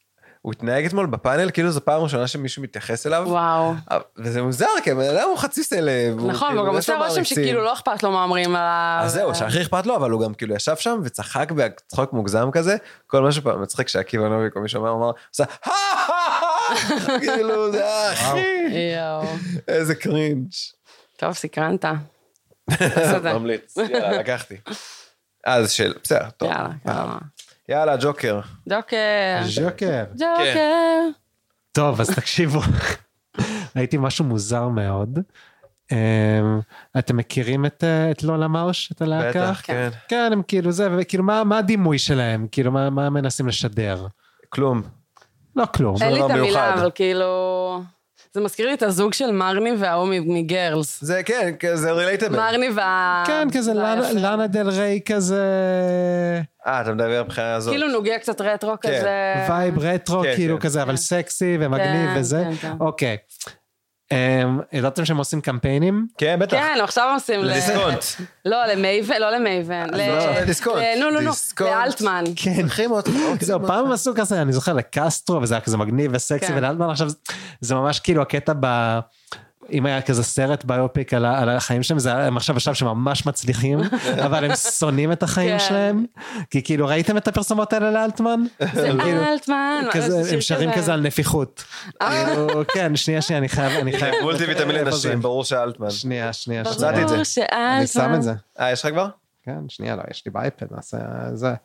הוא התנהג אתמול בפאנל, כאילו זו פעם ראשונה שמישהו מתייחס אליו. וואו. וזה מוזר, כי הבן אדם הוא חצי סלב. נכון, וגם עושה רושם שכאילו לא אכפת לו מה אומרים עליו. אז זהו, שהכי אכפת לו, אבל הוא גם כאילו ישב שם וצחק בצחוק מוגזם כזה, כל משהו פעם מצחיק שעקיבא נוביק או מישהו אומר, הוא עושה, כאילו, זה אחי. איזה קרינג'. טוב, סקרנת. ממליץ, יאללה, לקחתי. אז של, בסדר, טוב. יאללה, יאללה, ג'וקר. ג'וקר. ג'וקר. ג'וקר. טוב, אז תקשיבו. ראיתי משהו מוזר מאוד. אתם מכירים את לולה מרש, את הלהקה? בטח, כן. כן, הם כאילו זה, וכאילו מה הדימוי שלהם? כאילו מה מנסים לשדר? כלום. לא כלום. אין לי את המילה, אבל כאילו... זה מזכיר לי את הזוג של מרני והאום מגרלס. זה כן, זה רילייטבל. מרני וה... כן, כזה לאנה דל ריי כזה... אה, אתה מדבר מבחינה הזאת. כאילו נוגע קצת רטרו כזה. וייב רטרו, כאילו כזה, אבל סקסי ומגניב וזה. אוקיי. ידעתם שהם עושים קמפיינים? כן, בטח. כן, עכשיו עושים... לדיסקונט. לא, למייבן, לא למייבן. לדיסקונט. נו, נו, נו, לאלטמן. כן. זהו, פעם הם עשו כזה, אני זוכר לקסטרו, וזה היה כזה מגניב וסקסי, ולאלטמן עכשיו, זה ממש כאילו הקטע ב... אם היה כזה סרט ביופיק על החיים שלהם, הם עכשיו בשלב שממש מצליחים, אבל הם שונאים את החיים שלהם, כי כאילו ראיתם את הפרסומות האלה לאלטמן? זה אלטמן. הם שרים כזה על נפיחות. כן, שנייה, שנייה, אני חייב, אני חייב. מולטי ויטמין לנשים, ברור שאלטמן. שנייה, שנייה. ברור שאלטמן. אני שם את זה. אה, יש לך כבר? כן, שנייה, לא, יש לי באייפד, נעשה זה.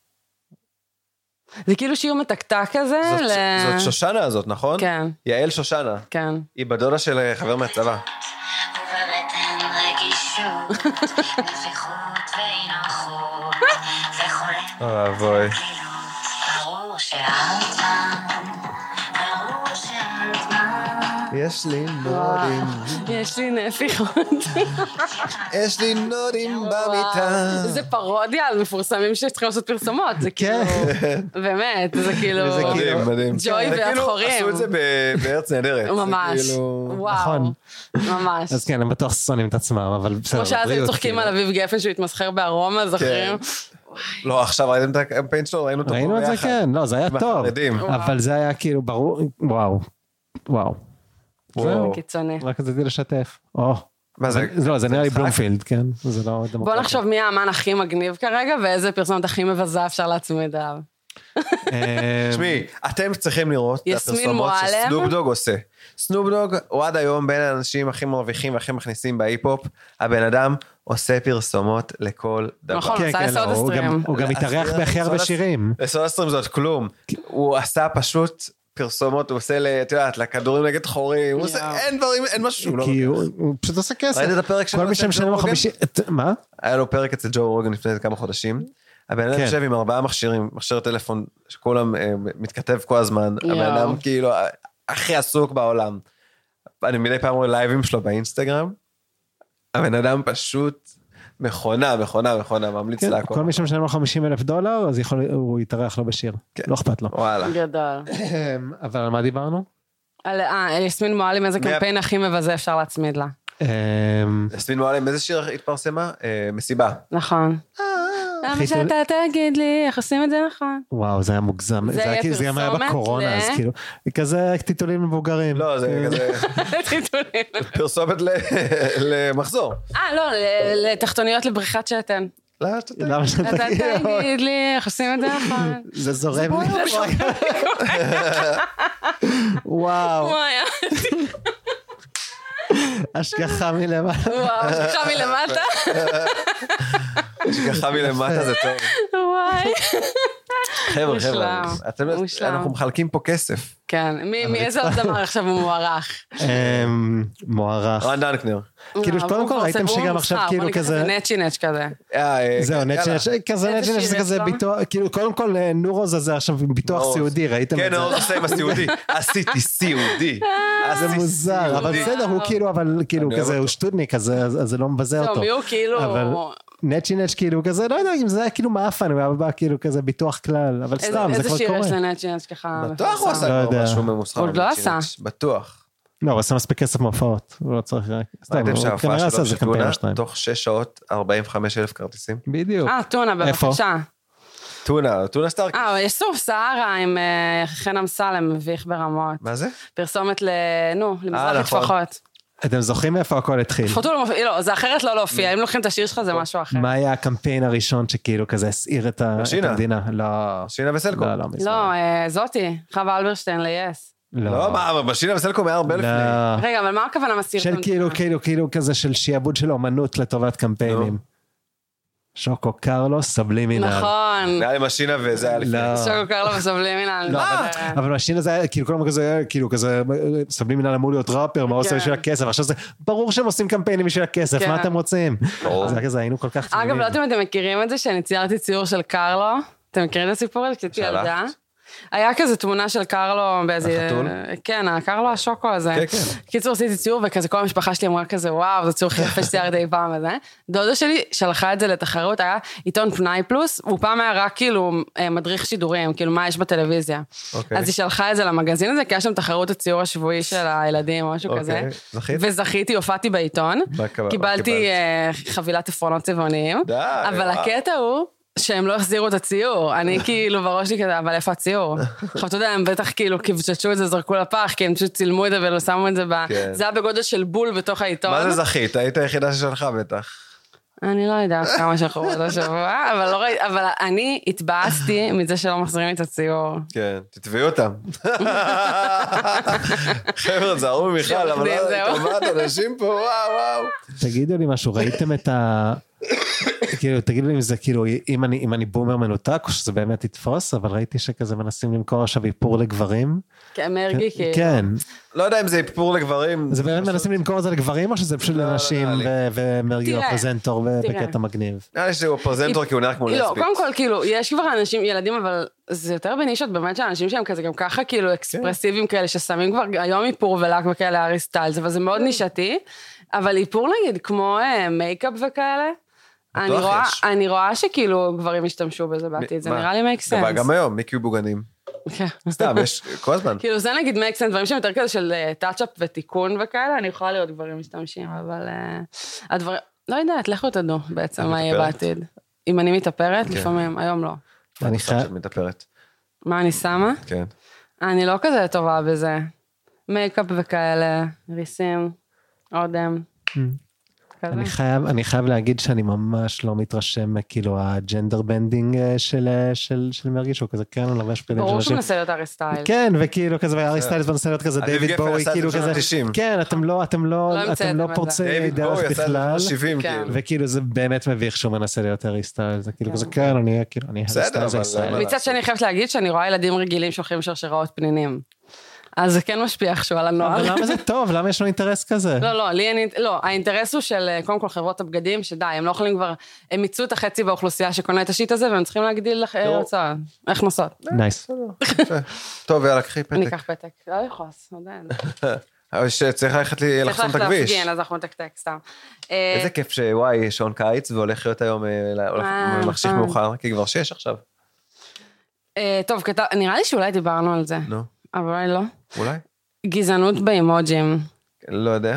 זה כאילו שיעור מתקתק כזה. זאת שושנה הזאת, נכון? כן. יעל שושנה. כן. היא בדודה של חבר מהצבא. אוי אבוי. יש לי נודים. יש לי נפיחות. יש לי נודים במיטה. זה פרודיה על מפורסמים שצריכים לעשות פרסומות. זה כאילו, באמת, זה כאילו, מדהים, מדהים. ג'וי והחורים. עשו את זה בארץ נהדרת. ממש. וואו. ממש. אז כן, הם בטוח שונאים את עצמם, אבל בסדר. כמו שאז הם צוחקים על אביב גפן שהוא התמסחר בארומה, זוכרים? לא, עכשיו ראיתם את הקמפיין שלו, ראינו אותו פה ביחד. ראינו את זה, כן, לא, זה היה טוב. אבל זה היה כאילו ברור, וואו. וואו. זהו, קיצוני. רק רציתי לשתף. מה זה? לא, זה נראה לי בלומפילד, כן? זה לא דמוקרטי. בוא נחשוב מי האמן הכי מגניב כרגע, ואיזה פרסומת הכי מבזה אפשר להצמיד עליו. תשמעי, אתם צריכים לראות את הפרסומות שסנופ דוג עושה. סנופ דוג הוא עד היום בין האנשים הכי מרוויחים והכי מכניסים בהיפ-הופ. הבן אדם עושה פרסומות לכל דבר. נכון, הוא עשה לסודה סטרים. הוא גם מתארח בהכי הרבה שירים. לסודה סטרים זאת כלום. הוא עשה פשוט... פרסומות, הוא עושה, את יודעת, לכדורים נגד חורים, הוא עושה, אין דברים, אין משהו שהוא לא כי הוא פשוט עושה כסף. ראית את הפרק שלו? כל מי שמשלם לו חמישי, מה? היה לו פרק אצל ג'ו רוגן לפני כמה חודשים, הבן אדם יושב עם ארבעה מכשירים, מכשיר טלפון, שכולם מתכתב כל הזמן, הבן אדם כאילו, הכי עסוק בעולם. אני מדי פעם רואה לייבים שלו באינסטגרם, הבן אדם פשוט... מכונה, מכונה, מכונה, ממליץ לעקוב. כל מי שמשלם לו חמישים אלף דולר, אז הוא יתארח לו בשיר. לא אכפת לו. וואלה. גדול. אבל על מה דיברנו? על יסמין מועלם, איזה קמפיין הכי מבזה אפשר להצמיד לה. יסמין מועלם, איזה שיר התפרסמה? מסיבה. נכון. למה שאתה תגיד לי, איך עושים את זה נכון? וואו, זה היה מוגזם. זה גם היה בקורונה, אז כאילו, כזה טיטולים מבוגרים. לא, זה כזה... טיטולים. פרסומת למחזור. אה, לא, לתחתוניות לבריחת שתן. למה שאתה תגיד? אתה תגיד לי, איך עושים את זה נכון? זה זורם לי. וואו. השגחה מלמטה. וואו, השגחה מלמטה. השגחה מלמטה זה טוב. וואי. חבר'ה, חבר'ה, אנחנו מחלקים פה כסף. כן, מאיזה עוד דבר עכשיו הוא מוערך? מוערך. רן דנקנר. כאילו, קודם כל ראיתם שגם עכשיו כאילו כזה... בוא ניקח נצ'י נץ' כזה. זהו, נצ'י נץ', כזה נצ'י נץ' זה כזה ביטוח, כאילו, קודם כל נורוז הזה עכשיו ביטוח סיעודי, ראיתם את זה? כן, נורוז עושה עם הסיעודי. עשיתי סיעודי. זה מוזר, אבל בסדר, הוא כאילו, אבל כאילו, כזה, הוא שטודניק, אז זה לא מבזה אותו. זהו, מי הוא כאילו... נצ'י נץ' כאילו כזה, לא יודע אם זה היה כאילו מאפן, הוא היה בא כאילו כזה ביטוח כלל, אבל סתם, זה כבר קורה. איזה שיר יש לנצ'י נץ' ככה? בטוח הוא עשה כבר משהו ממוסחר. הוא לא עשה. בטוח. לא, הוא עשה מספיק כסף מהופעות, הוא לא צריך רק... ראיתם שההופעה שלו שטונה, תוך שש שעות, ארבעים וחמישה אלף כרטיסים. בדיוק. אה, טונה, בבקשה. טונה, טונה סטארקיס. אה, יש סוף סערה עם חן אמסלם, מביך ברמות. מה זה? פרסומת ל... נו, למזרחי טפחות. אתם זוכרים איפה הכל התחיל? לא, זה אחרת לא להופיע, אם לוקחים את השיר שלך זה משהו אחר. מה היה הקמפיין הראשון שכאילו כזה הסעיר את המדינה? לא. שינה וסלקום. לא, זאתי, חווה אלברשטיין ל-יס. לא, מה, בשינה וסלקום היה הרבה לפני. רגע, אבל מה הכוונה מסיר את המדינה? של כאילו, כאילו, כאילו כזה של שיעבוד של אומנות לטובת קמפיינים. שוקו קרלו, סבלימינל. נכון. היה לי משינה וזה היה לפני. שוקו קרלו וסבלימינל. לא, אבל משינה זה היה, כאילו, כל הזמן כזה, כאילו, כזה, סבלימינל אמור להיות ראפר, מה עושה בשביל הכסף? עכשיו זה, ברור שהם עושים קמפיינים בשביל הכסף, מה אתם רוצים? זה כזה, היינו כל כך תמימים. אגב, לא יודעים אם אתם מכירים את זה, שאני ציירתי ציור של קרלו? אתם מכירים את הסיפור הזה? כשהייתי ילדה? היה כזה תמונה של קרלו באיזה... החתול? כן, הקרלו השוקו הזה. כן, כן. קיצור, עשיתי ציור, וכזה כל המשפחה שלי אמרה כזה, וואו, זה ציור הכי יפה שציירתי אי פעם וזה. דודה שלי שלחה את זה לתחרות, היה עיתון פנאי פלוס, והוא פעם היה רק כאילו מדריך שידורים, כאילו מה יש בטלוויזיה. אז היא שלחה את זה למגזין הזה, כי היה שם תחרות הציור השבועי של הילדים, או משהו כזה. וזכיתי, הופעתי בעיתון. קיבלתי חבילת עפרונות צבעוניים. אבל הקטע הוא שהם לא החזירו את הציור, אני כאילו בראש לי כזה, אבל איפה הציור? עכשיו אתה יודע, הם בטח כאילו כבששו את זה, זרקו לפח, כי הם פשוט צילמו את זה ולא שמו את זה, זה היה בגודל של בול בתוך העיתון. מה זה זכית? היית היחידה ששלחה בטח. אני לא יודעת כמה שחרות השבוע, אבל אני התבאסתי מזה שלא מחזירים את הציור. כן, תתביאו אותם. חבר'ה, זהרו ממיכל, אבל לא כמעט אנשים פה, וואו, וואו. תגידו לי משהו, ראיתם את ה... כאילו, תגידו לי אם זה כאילו, אם אני, אם אני בומר מנותק, או שזה באמת יתפוס, אבל ראיתי שכזה מנסים למכור עכשיו איפור לגברים. כן, מרגי כאילו. כן. לא יודע אם זה איפור לגברים. זה באמת מנסים למכור את זה לגברים, או שזה פשוט לנשים, ומרגי הוא הפרזנטור בקטע מגניב? נראה לי שהוא הפרזנטור, כי הוא נראה כמו לסבית. לא, קודם כל, כאילו, יש כבר אנשים, ילדים, אבל זה יותר בנישות, באמת שאנשים שהם כזה גם ככה, כאילו, אקספרסיביים כאלה, ששמים כבר היום איפור ולק וכאלה, הארי סטיילס, אבל זה מאוד נישתי, אבל איפור נגיד, כמו מייקאפ וכאלה, אני רואה, אני רואה שכאילו גברים השתמשו בזה בעתיד, זה נראה לי מייק סנס. גם היום, מיקי בוגנים. סתם, יש כל הזמן. כאילו זה נגיד מייק סנס, דברים שהם יותר כזה של טאצ'אפ ותיקון וכאלה, אני יכולה להיות גברים משתמשים, אבל הדברים, לא יודעת, לכו תדעו בעצם מה יהיה בעתיד. אם אני מתאפרת, לפעמים, היום לא. אני חושב מתאפרת. מה אני שמה? כן. אני לא כזה טובה בזה. מייקאפ וכאלה, ריסים, אודם. אני חייב, אני חייב להגיד שאני ממש לא מתרשם, כאילו, הג'נדר בנדינג של, של, של מרגי, שהוא כזה, כן, הוא לבש פנים. ברור שהוא מנסה להיות הארי סטיילס. כן, וכאילו, כזה, והארי סטיילס מנסה להיות כזה, דיוויד בואי, כאילו, כזה, כן, אתם לא, אתם לא, אתם לא פורצי דרך בכלל, וכאילו, זה באמת מביך שהוא מנסה להיות הארי סטיילס, זה כאילו, כזה, כן, אני, כאילו, אני הארי סטיילס. מצד שאני חייבת להגיד שאני רואה ילדים רגילים שולחים שרשראות פנינים. אז זה כן משפיע איכשהו על הנוער. אבל למה זה טוב? למה יש לו אינטרס כזה? לא, לא, לי אין, לא, האינטרס הוא של, קודם כל, חברות הבגדים, שדי, הם לא יכולים כבר, הם מיצו את החצי באוכלוסייה שקונה את השיט הזה, והם צריכים להגדיל הוצאה, איך נוסעות. נייס. טוב, יאללה, קחי פתק. אני אקח פתק, לא יכוס, עדיין. אבל שצריך ללכת לחסום את הכביש. להפגין, אז אנחנו נתקתק, סתם. איזה כיף שוואי, שעון קיץ, והולך להיות היום, מחשיך מאוחר, כי כבר שש עכשיו. טוב, נראה לי שאולי דיברנו על זה. נו. אבל אולי לא. אולי? גזענות באימוג'ים. לא יודע.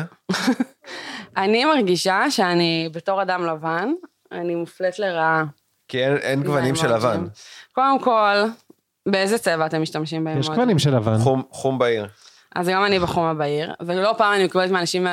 אני מרגישה שאני בתור אדם לבן, אני מופלט לרעה. כי אין, אין גוונים של לבן. קודם כל, באיזה צבע אתם משתמשים באימוג'ים? יש גוונים של לבן. חום, חום בעיר. אז גם אני בחום הבעיר, ולא פעם אני מקבלת מאנשים,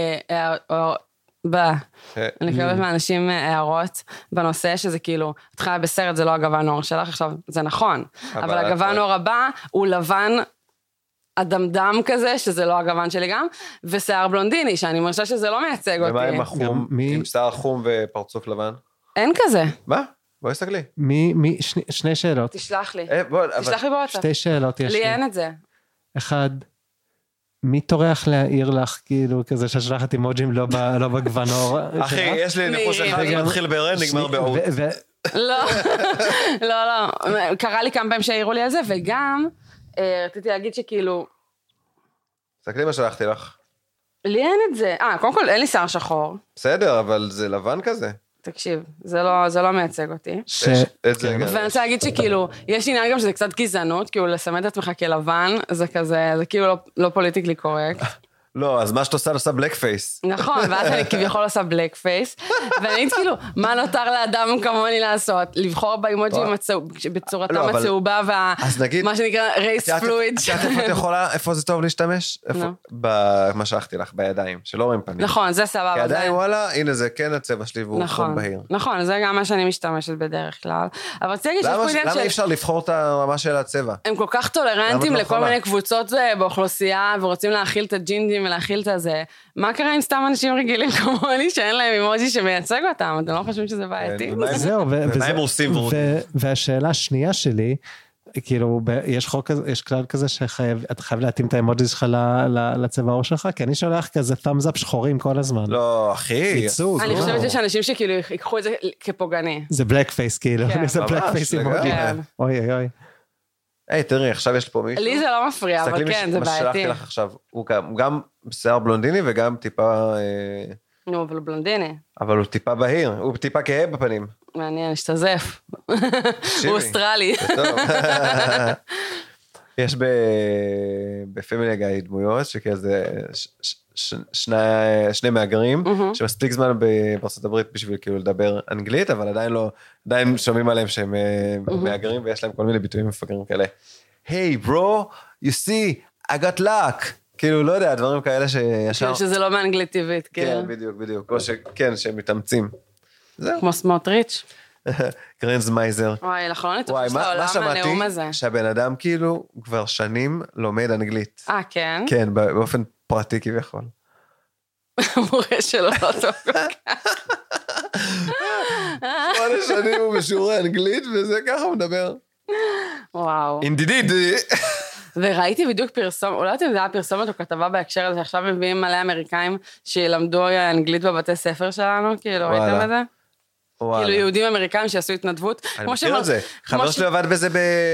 אני מקבלת מאנשים הערות בנושא שזה כאילו, את חיה בסרט, זה לא הגוון נור שלך, עכשיו זה נכון, אבל הגוון נור הבא הוא לבן אדמדם כזה, שזה לא הגוון שלי גם, ושיער בלונדיני, שאני מרשה שזה לא מייצג אותי. ומה עם החום, עם שיער חום ופרצוף לבן? אין כזה. מה? בואי תסתכלי. מי, שני שאלות. תשלח לי. תשלח לי בוואטסאפ. שתי שאלות יש לי. לי אין את זה. אחד, מי תורח להעיר לך, כאילו, כזה ששלחת אימוג'ים לא בגוון אור? אחי, יש לי ניחוש אחד, מתחיל ברן, נגמר בעוד. לא, לא, לא. קרה לי כמה פעמים שהעירו לי על זה, וגם, רציתי להגיד שכאילו... תסתכלי מה שלחתי לך. לי אין את זה. אה, קודם כל, אין לי שיער שחור. בסדר, אבל זה לבן כזה. תקשיב, זה לא, זה לא מייצג אותי. ואני רוצה להגיד שכאילו, יש עניין גם שזה קצת גזענות, כאילו לסמד את עצמך כלבן, זה כזה, זה כאילו לא, לא פוליטיקלי קורקט. לא, אז מה שאת עושה, עושה בלק פייס. נכון, ואז אני כביכול עושה בלק פייס, ואני הייתי כאילו, מה נותר לאדם כמוני לעשות? לבחור באימוג'י בצורתם הצהובה, ומה שנקרא רייס פלואיד. את יודעת איפה את יכולה, איפה זה טוב להשתמש? במה שלחתי לך, בידיים, שלא רואים פנים. נכון, זה סבבה. כי עדיין וואלה, הנה זה כן הצבע שלי, והוא חום בהיר. נכון, זה גם מה שאני משתמשת בדרך כלל. אבל רציתי להגיד שיש פה עניין של... למה אי אפשר לבחור את הרמה של הצבע? הם כל כך טולרנטים לכל מיני קבוצות באוכלוסייה, ורוצים להכיל את הג'ינג'ים ולהכיל את הזה. מה קרה עם סתם אנשים רגילים כמוני, שאין להם אימוג'י שמייצג אותם? אתם לא חושבים שזה בעייתי? זהו, ומה הם עושים? והשאלה השנייה שלי, כאילו, יש חוק, יש כלל כזה שאתה חייב להתאים את האימוג'י שלך לצבע העור שלך, כי אני שולח כזה thumbs up שחורים כל הזמן. לא, אחי. אני חושבת שיש אנשים שכאילו ייקחו את זה כפוגעני. זה בלק פייס, כאילו, זה בלק פייס אימוג'י. אוי, אוי, אוי. היי, תראי, עכשיו יש פה מישהו. לי זה לא מפריע, אבל כן, זה בעייתי. מה ששלחתי לך עכשיו, הוא גם שיער בלונדיני וגם טיפה... נו, אבל בלונדיני. אבל הוא טיפה בהיר, הוא טיפה כהה בפנים. מעניין, השתזף. הוא אוסטרלי. יש בפמילי גיא דמויות, שכזה שני מאגרים, שמספיק זמן בארצות הברית בשביל כאילו לדבר אנגלית, אבל עדיין לא, עדיין שומעים עליהם שהם מאגרים, ויש להם כל מיני ביטויים מפגרים כאלה. Hey bro, you see, I got luck. כאילו, לא יודע, דברים כאלה שישר... שזה לא מאנגלית טבעית, כן, בדיוק, בדיוק. כן, שהם מתאמצים. זהו. כמו סמוטריץ'. גרנז מייזר. וואי, אנחנו לא נתפוש את העולם מהנאום הזה. מה שמעתי, שהבן אדם כאילו כבר שנים לומד אנגלית. אה, כן? כן, באופן פרטי כביכול. המורה שלו לא טוב. שמונה שנים הוא בשיעורי אנגלית, וזה ככה הוא מדבר. וואו. אינדידיד. וראיתי בדיוק פרסום, אולי אתם זה היה פרסומת או כתבה בהקשר הזה, שעכשיו מביאים מלא אמריקאים שילמדו אנגלית בבתי ספר שלנו, כאילו, ראיתם את זה? כאילו יהודים אמריקאים שעשו התנדבות. אני מכיר את זה. חבר שלי עבד בזה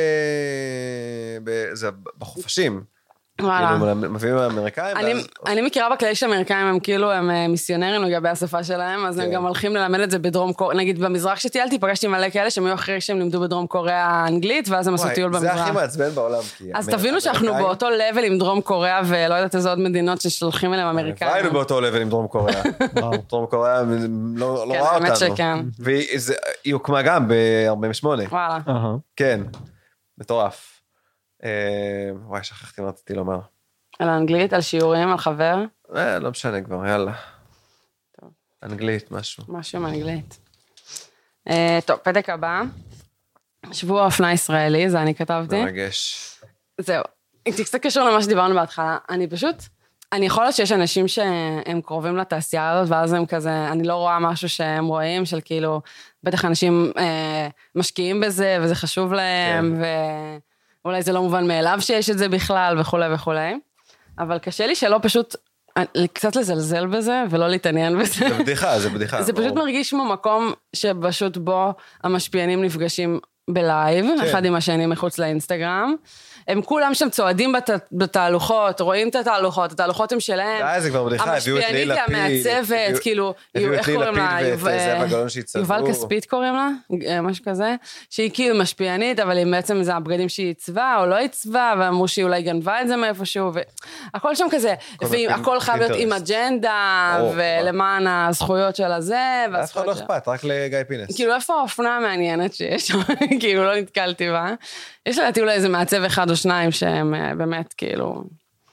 בחופשים. כאילו, מביאים האמריקאים. אני מכירה בכלי שהאמריקאים הם כאילו, הם מיסיונרים לגבי השפה שלהם, אז הם גם הולכים ללמד את זה בדרום קוריאה, נגיד במזרח שטיילתי, פגשתי מלא כאלה שהם היו אחרי שהם לימדו בדרום קוריאה אנגלית, ואז הם עשו טיול במזרח. זה הכי מעצבן בעולם. אז תבינו שאנחנו באותו לבל עם דרום קוריאה, ולא יודעת איזה עוד מדינות ששולחים אליהם אמריקאים. היינו באותו לבל עם דרום קוריאה. דרום קוריאה לא ראה אותנו. והיא הוקמה גם ב-ארבעים ושמונה. וואלה. כן, מטורף. וואי, שכחתי מה רציתי לומר. על האנגלית, על שיעורים, על חבר? אה, לא משנה כבר, יאללה. אנגלית, משהו. משהו עם אנגלית. טוב, פתק הבא. שבוע אופנה ישראלי, זה אני כתבתי. מרגש. זהו. אם קצת קשור למה שדיברנו בהתחלה, אני פשוט, אני יכול להיות שיש אנשים שהם קרובים לתעשייה הזאת, ואז הם כזה, אני לא רואה משהו שהם רואים, של כאילו, בטח אנשים משקיעים בזה, וזה חשוב להם, ו... אולי זה לא מובן מאליו שיש את זה בכלל, וכו' וכו'. אבל קשה לי שלא פשוט, קצת לזלזל בזה, ולא להתעניין בזה. זה בדיחה, זה בדיחה. זה פשוט מרגיש כמו מקום שפשוט בו המשפיענים נפגשים בלייב, אחד עם השני מחוץ לאינסטגרם. הם כולם שם צועדים בתהלוכות, רואים את התהלוכות, התהלוכות הם שלהם. זה כבר בדיחה, הביאו את לי לפיד. המשפיענית המעצבת, כאילו, איך קוראים לה? יובל כספית קוראים לה, משהו כזה, שהיא כאילו משפיענית, אבל היא בעצם זה הבגדים שהיא עיצבה, או לא עיצבה, ואמרו שהיא אולי גנבה את זה מאיפשהו, והכל שם כזה, הכל חייב להיות עם אג'נדה, ולמען הזכויות של הזה. אף אחד לא אכפת, רק לגיא פינס. כאילו, איפה האופנה המעניינת שיש? כאילו, לא נתקלתי בה. יש לדעתי אולי איזה מעצב אחד או שניים שהם באמת כאילו...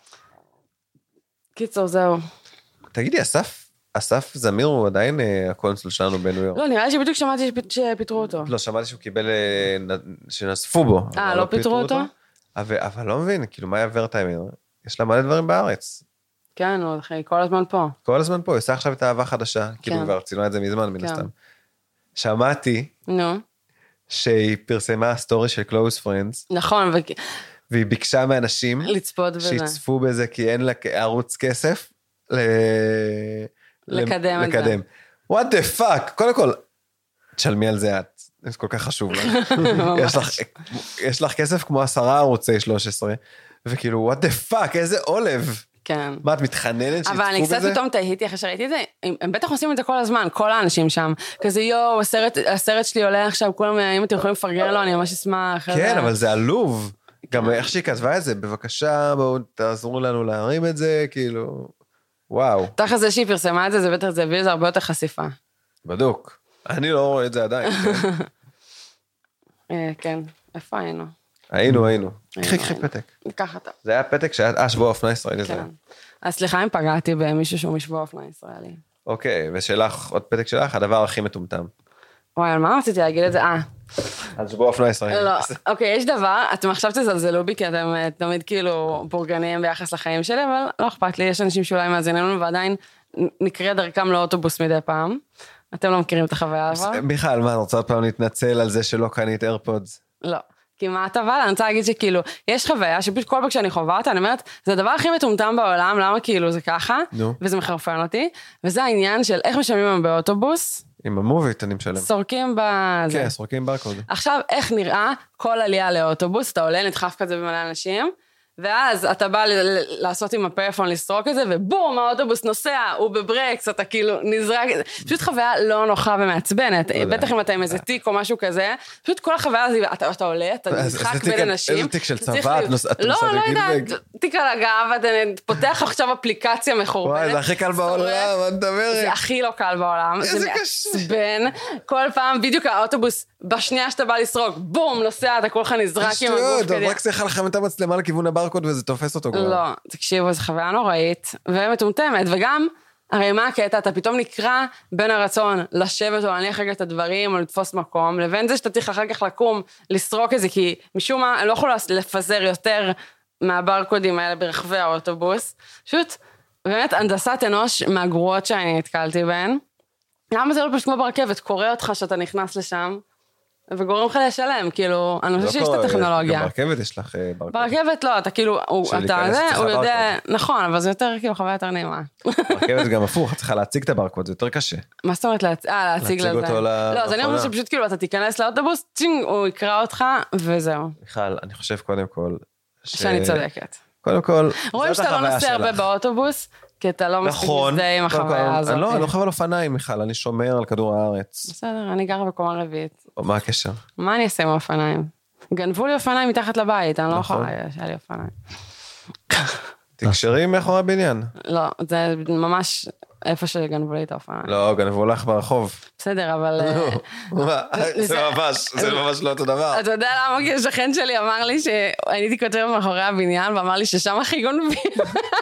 קיצור, זהו. תגידי, אסף, אסף זמיר הוא עדיין הקונסול שלנו בניו יורק. לא, נראה לי שבדיוק שמעתי שפיתרו אותו. לא, שמעתי שהוא קיבל, שנאספו בו. אה, לא פיתרו אותו? אבל לא מבין, כאילו, מה יעבר טיימר? יש לה מלא דברים בארץ. כן, הוא כל הזמן פה. כל הזמן פה, היא עושה עכשיו את האהבה חדשה, כאילו כבר צילמה את זה מזמן, מן הסתם. שמעתי, נו. שהיא פרסמה סטורי של Close Friends. נכון. והיא ביקשה מאנשים לצפות בזה. שיצפו בזה, כי אין לה ערוץ כסף לקדם את זה. What the fuck? קודם כל, תשלמי על זה את. זה כל כך חשוב לך. יש לך כסף כמו עשרה ערוצי שלוש עשרה, וכאילו, what the fuck? איזה עולב. כן. מה, את מתחננת שיצפו בזה? אבל אני קצת פתאום תהיתי אחרי שראיתי את זה, הם בטח עושים את זה כל הזמן, כל האנשים שם, כזה יו, הסרט שלי עולה עכשיו, כולם, אם אתם יכולים לפרגן לו, אני ממש אשמח. כן, אבל זה עלוב. גם איך שהיא כתבה את זה, בבקשה, בואו תעזרו לנו להרים את זה, כאילו... וואו. תחת זה שהיא פרסמה את זה, זה בטח זה הביא לזה הרבה יותר חשיפה. בדוק. אני לא רואה את זה עדיין. כן, איפה היינו? היינו, היינו. קחי, קחי פתק. קח אתה. זה היה פתק שהיה, אה, שבוע אופנה ישראלי זה. כן. אז סליחה אם פגעתי במישהו שהוא משבוע אופנה ישראלי. אוקיי, ושאלך, עוד פתק שלך, הדבר הכי מטומטם. וואי, על מה רציתי להגיד את זה? אה. על שבוע אופנה ישראלי. לא, אוקיי, יש דבר, אתם עכשיו תזלזלו בי, כי אתם תמיד כאילו בורגניים ביחס לחיים שלי, אבל לא אכפת לי, יש אנשים שאולי מאזינים לנו, ועדיין נקרא דרכם לאוטובוס מדי פעם. אתם לא מכירים את החוויה הזאת? מיכל, מה, אני רוצה עוד פעם להתנצל על זה שלא קנית איירפודס? לא. כמעט אבל, אני רוצה להגיד שכאילו, יש חוויה שפשוט כל פעם כשאני חווה אותה, אני אומרת, זה הדבר הכי מטומטם בעולם, למה כאילו זה ככה? נו. וזה מחרפן אותי, וזה העניין של איך משלמים היום באוטובוס. עם המובית אני משלם. סורקים בזה. כן, סורקים ברקוד. עכשיו, איך נראה כל עלייה לאוטובוס, אתה עולה, נדחף כזה במלא אנשים, ואז אתה בא לעשות עם הפלאפון, לסרוק את זה, ובום, האוטובוס נוסע, הוא בברקס, אתה כאילו נזרק, פשוט חוויה לא נוחה ומעצבנת, בטח אם אתה עם איזה תיק או משהו כזה, פשוט כל החוויה הזאת, אתה עולה, אתה נדחק בין אנשים. איזה תיק של צבא? לא, לא יודעת, תיק על הגב, אתה פותח עכשיו אפליקציה מחורבנת. וואי, זה הכי קל בעולם, מה מדברת? זה הכי לא קל בעולם. איזה קשה. זה מעצבן, כל פעם, בדיוק האוטובוס, בשנייה שאתה בא לסרוק, בום, נוסע, אתה כולך נזרק עם הגוף כדי. רק צריכה לכם את המצלמה לכיוון הברקוד וזה תופס אותו כבר. לא, תקשיבו, זו חוויה נוראית, ומטומטמת, וגם, הרי מה הקטע, אתה פתאום נקרא בין הרצון לשבת או להניח רגע את הדברים, או לתפוס מקום, לבין זה שאתה צריך אחר כך לקום, לסרוק את זה, כי משום מה, אני לא יכולה לפזר יותר מהברקודים האלה ברחבי האוטובוס, פשוט, באמת, הנדסת אנוש מהגרועות שאני נתקלתי בהן, למה זה לא פשוט כמו ברכבת, קורא אותך שאתה נכנס לשם, וגורם לך לשלם, כאילו, אני חושב שיש את הטכנולוגיה. גם ברכבת יש לך ברקוד. ברכבת לא, אתה כאילו, אתה זה, הוא יודע, נכון, אבל זה יותר, כאילו, חוויה יותר נעימה. ברכבת גם הפוך, צריכה להציג את הברקוד, זה יותר קשה. מה זאת אומרת, אה, להציג לזה. להציג אותו למכונה. לא, אז אני חושב שפשוט כאילו, אתה תיכנס לאוטובוס, צ'ינג, הוא יקרא אותך, וזהו. מיכל, אני חושב קודם כל, שאני צודקת. קודם כל, רואים שאתה לא נוסע הרבה באוטובוס, כי אתה לא מספיק מזדהה עם החוויה הזאת. אני לא חווה על אופניים, מיכל, אני שומר על כדור הארץ. בסדר, אני גרה בקומה רביעית. מה הקשר? מה אני אעשה עם האופניים? גנבו לי אופניים מתחת לבית, אני לא יכולה, שהיה לי אופניים. תקשרי מאחורי הבניין. לא, זה ממש איפה שגנבו לי את האופניים. לא, גנבו לך ברחוב. בסדר, אבל... זה ממש, זה ממש לא אותו דבר. אתה יודע למה? כי השכן שלי אמר לי שהייתי כותב מאחורי הבניין, ואמר לי ששם הכי גונבים.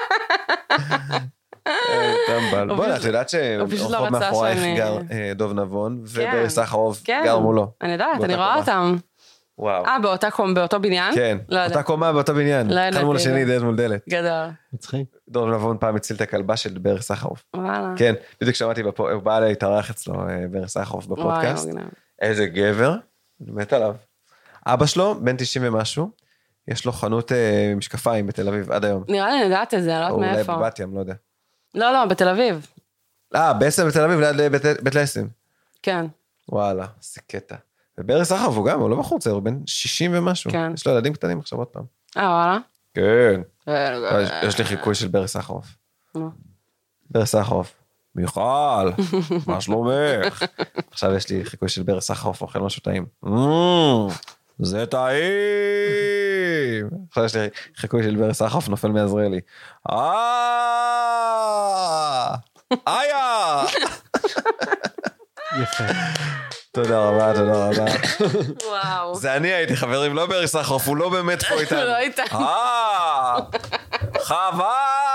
בואי, את יודעת שרחוב מאחורייך גר דוב נבון, וברי סחרוף גר מולו. אני יודעת, אני רואה אותם. וואו. אה, באותו בניין? כן, אותה קומה באותו בניין. אחד מול השני, דלת מול דלת. גדול. מצחיק. דוב נבון פעם הציל את הכלבה של ברי סחרוף. וואלה. כן, בדיוק שמעתי, הוא בא להתארח אצלו, ברי סחרוף בפודקאסט. איזה גבר, מת עליו. אבא שלו, בן תשעים ומשהו, יש לו חנות משקפיים בתל אביב עד היום. נראה לי נדעת את זה, אני לא יודעת מאיפה. או אולי בבת ים, לא יודע. לא, לא, בתל אביב. אה, בעצם בתל אביב, ליד בית לסין. כן. וואלה, זה קטע. וברי סחרוף הוא גם, הוא לא בחור צעיר, הוא בן שישים ומשהו. כן. יש לו ילדים קטנים עכשיו עוד פעם. אה, וואלה? כן. יש לי חיקוי של ברי סחרוף. נו. ברי סחרוף. מיכל, מה שלומך? עכשיו יש לי חיקוי של ברי סחרוף, אוכל משהו טעים. זה טעים. עכשיו יש לי חיקוי של ברי סחרוף, נופל מעזריאלי. אה! איה! יפה. תודה רבה, תודה רבה. וואו. זה אני הייתי, חברים, לא ברי סחרוף, הוא לא באמת פה איתנו. לא איתנו. אה! חבל!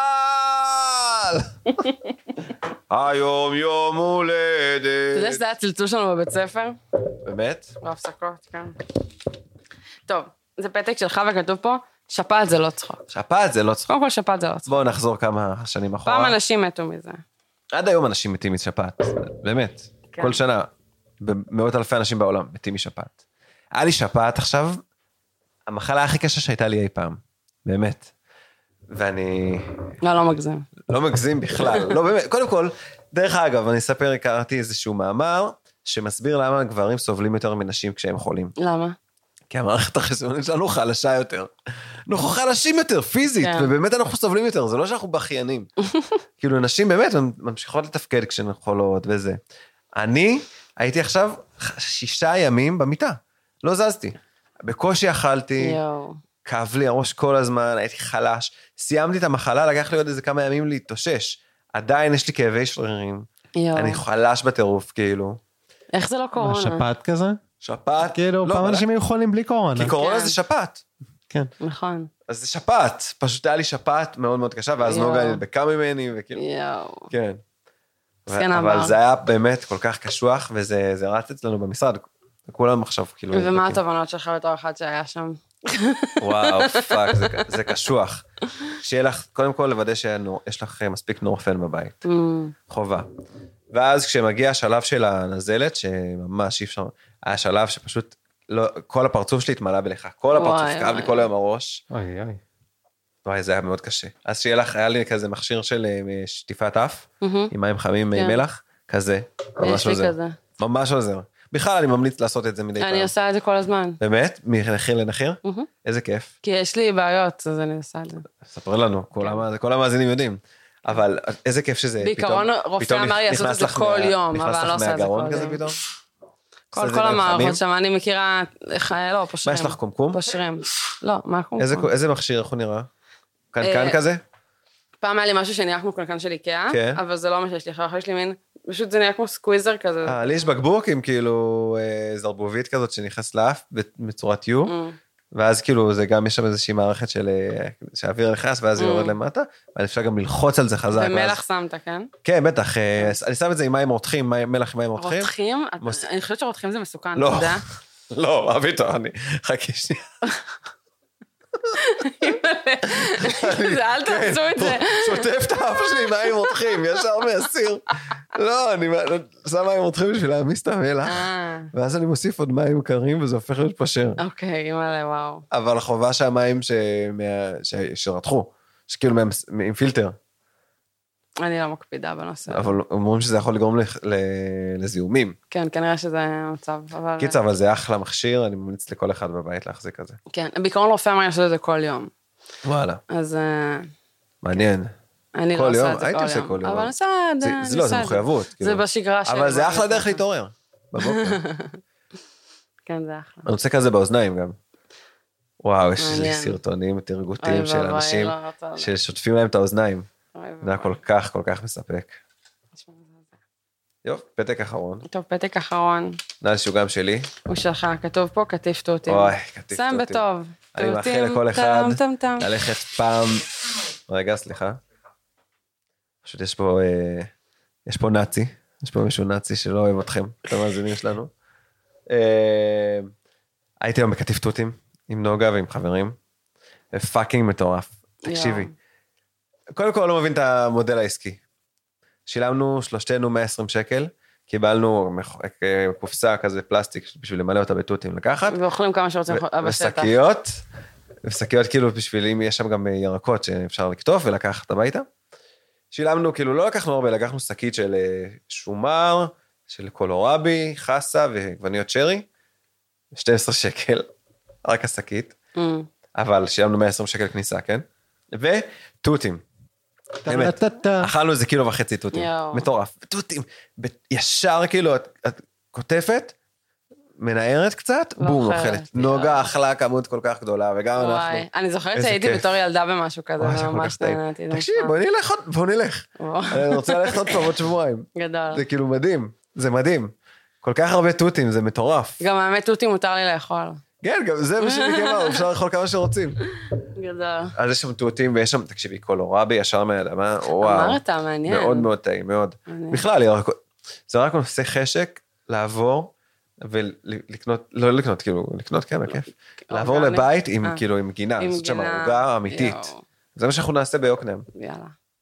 היום יום הולדת. אתה יודע שזה היה צלצול שלנו בבית ספר? באמת? בהפסקות, כן. טוב, זה פתק שלך וכתוב פה, שפעת זה לא צחוק. שפעת זה לא צחוק. קודם כל שפעת זה לא צחוק. בואו נחזור כמה שנים אחורה. פעם אנשים מתו מזה. עד היום אנשים מתים משפעת, באמת. כן. כל שנה, במאות אלפי אנשים בעולם מתים משפעת. היה לי שפעת עכשיו, המחלה הכי קשה שהייתה לי אי פעם. באמת. ואני... לא, לא מגזים. לא מגזים בכלל. לא, באמת. קודם כל, דרך אגב, אני אספר, קראתי איזשהו מאמר, שמסביר למה גברים סובלים יותר מנשים כשהם חולים. למה? כי המערכת החיסונית שלנו חלשה יותר. אנחנו חלשים יותר, פיזית, כן. ובאמת אנחנו סובלים יותר, זה לא שאנחנו בכיינים. כאילו, נשים באמת ממשיכות לתפקד כשהן חולות וזה. אני הייתי עכשיו שישה ימים במיטה, לא זזתי. בקושי אכלתי, יואו. כאב לי הראש כל הזמן, הייתי חלש, סיימתי את המחלה, לקח לי עוד איזה כמה ימים להתאושש, עדיין יש לי כאבי שרירים. יואו. אני חלש בטירוף, כאילו. איך זה לא קורונה? שפעת כזה? שפעת. כאילו, לא, פעם אבל- אנשים היו חולים בלי קורונה. כי קורונה כן. זה שפעת. כן. נכון. אז זה שפעת. פשוט היה לי שפעת מאוד מאוד קשה, ואז יואו. נוגה נדבקה ממני, וכאילו, יואו. כן. מסכן אבל עבר. זה היה באמת כל כך קשוח, וזה זה רץ אצלנו במשרד. כולם עכשיו, כאילו... ומה נדבקים. התובנות שלך בתור אחד שהיה שם? וואו, פאק, זה, זה קשוח. שיהיה לך, קודם כל לוודא שיש לך מספיק נורפן בבית. Mm, חובה. ואז כשמגיע השלב של הנזלת, שממש אי אפשר, היה שלב שפשוט, לא, כל הפרצוף שלי התמלא בלך. כל הפרצוף, וואי, כאב לי וואי. כל היום הראש. אוי, אוי. וואי, זה היה מאוד קשה. אז שיהיה לך, היה לי כזה מכשיר של אה, שטיפת אף, מהמם. עם מים חמים, כן. מלח, כזה. ממש יש לי עוזר. כזה. ממש עוזר. בכלל, אני ממליץ לעשות את זה מדי פעם. אני עושה את זה כל הזמן. באמת? מנחיר לנחיר? מהמם. איזה כיף. כי יש לי בעיות, אז אני עושה את זה. ספר לנו, כל המ- כל המאזינים יודעים. אבל איזה כיף שזה בעיקרון, פתאום- רופא פתאום אמר לי לעשות נכנס את זה לך כל מה- יום, נכנס אבל אני לך לא עושה את זה מהגרון כל כזה יום. פתאום? כל עושה את כל זה המערכות נלחמים? שם, אני מכירה, איך- לא, פושרים. מה יש לך, קומקום? פושרים. לא, מה קומקום? איזה- איזה מכשיר, איך הוא נראה? קנקן אה, כזה? פעם היה לי משהו שנראה כמו קנקן של איקאה, כן. אבל זה לא מה שיש לי אחר, יש לי מין, פשוט זה נראה כמו סקוויזר כזה. אה, לי יש בקבוק עם כאילו אה, זרבובית כזאת שנכנס לאף בצורת יו, Mm. ואז כאילו זה גם יש שם איזושהי מערכת של אה, שהאוויר נכנס ואז היא Mm. יורד למטה, ואני אפשר גם ללחוץ על זה חזק. ואז- ומלח שמת, כן? כן, בטח, אה, אני שם את זה עם מים רותחים, מים- מלח עם מים רותחים. רותחים? מוס- אני חושבת שרותחים זה מסוכן, לא. אתה יודע? לא, מה פתאום, אני... חכי שנייה. זה, אל תעשו את זה. שוטף את האף שלי עם מים רותחים, ישר מהסיר. לא, אני שם מים רותחים בשביל להעמיס את המלח, אה, ואז אני מוסיף עוד מים קרים וזה הופך להיות פשר. אוקיי, אימא'לה, וואו. אבל החובה שהמים ש- מה- ש- שרתחו, שכאילו מהם- עם פילטר, אני לא מקפידה בנושא. אבל אומרים שזה יכול לגרום ל- ל- לזיהומים. כן, כנראה שזה המצב, אבל... קיצר, אבל זה אחלה מכשיר, אני ממליץ לכל אחד בבית להחזיק את זה. כן, בעיקרון רופא אמר לי לעשות את זה כל יום. וואלה, אז אה, מעניין. אני כל לא עושה יום? את זה הייתי כל עושה יום. כל יום. אבל אני עושה את זה. זה- אני זה לא, עושה זה את מחויבות. זה כאילו. בשגרה שלי. אבל זה מה אחלה אני דרך עושה? להתעורר. בבוקר. כן, זה אחלה. אני רוצה כזה באוזניים גם. וואו, יש לי מעניין. סרטונים אוי תרגותיים של ואבוי, אנשים לא רוצה לדעת. ששוטפים להם את האוזניים. אוי זה היה ואבוי. כל כך, כל כך מספק. נשמע מזעזע. יופי, פתק אחרון. טוב, פתק אחרון, נראה לי שהוא גם שלי. הוא שלך, כתוב פה קטיף תותים. אוי, קטיף סיים תותים. בטוב. אני מאחל תותים, לכל אחד טם, טם, טם. ללכת פעם... רגע, סליחה. פשוט יש פה, אה, יש פה נאצי. יש פה מישהו נאצי שלא אוהב אתכם, את המאזינים שלנו. אה, הייתי היום בקטיף תותים עם נוגה ועם חברים. פאקינג מטורף. תקשיבי. יואו. קודם כל לא מבין את המודל העסקי. שילמנו שלושתנו מאה ועשרים שקל, קיבלנו מח- אה, קופסה כזה פלסטיק בשביל למלא אותה בתותים לקחת, ואוכלים כמה שרוצים ו- בשטח. ושקיות, ושקיות כאילו בשביל אם יש שם גם ירקות שאפשר לקטוף ולקחת הביתה. שילמנו כאילו לא לקחנו הרבה, לקחנו שקית של אה, שומר, של קולורבי, חסה ועגבניות שרי, שנים עשר שקל, רק השקית, Mm. אבל שילמנו מאה ועשרים שקל כניסה, כן? ותותים. באמת. טה-טה-טה. אכלנו איזה קילו וחצי תותים, יואו. מטורף, תותים, ב- ישר כאילו את, את כותפת, מנערת קצת, לא בום, אוכלת, אוכלת. יואו. נוגה אכלה כמות כל כך גדולה, וגם אנחנו. וואי, אני זוכרת איזה שהייתי כיף. בתור ילדה במשהו כזה, וואי, זה כל כך ממש טעים. נהניתי. זה תקשיב, נשמע. בוא נלך עוד, בוא נלך. וואו, אני רוצה ללכת עוד פעם עוד שבועיים. גדול. זה כאילו מדהים, זה מדהים. כל כך הרבה תותים, זה מטורף. גם האמת תותים מותר לי לאכול. כן, גם זה מה שאני אמר, אפשר לאכול כמה שרוצים. גדול. אז יש שם תותים, ויש שם, תקשיבי, קולורבי, ישר מהאדמה, וואו. אמרת, מעניין. מאוד מאוד טעים, מאוד. מעניין. בכלל, ירקות- זה רק עושה חשק לעבור ולקנות, לא לקנות, כאילו, לקנות, כן, בכיף. לעבור אורגני? לבית עם, אה. כאילו, עם גינה, עם לעשות שם גינה. עוגה אמיתית. יואו, זה מה שאנחנו נעשה ביוקנעם. יאללה.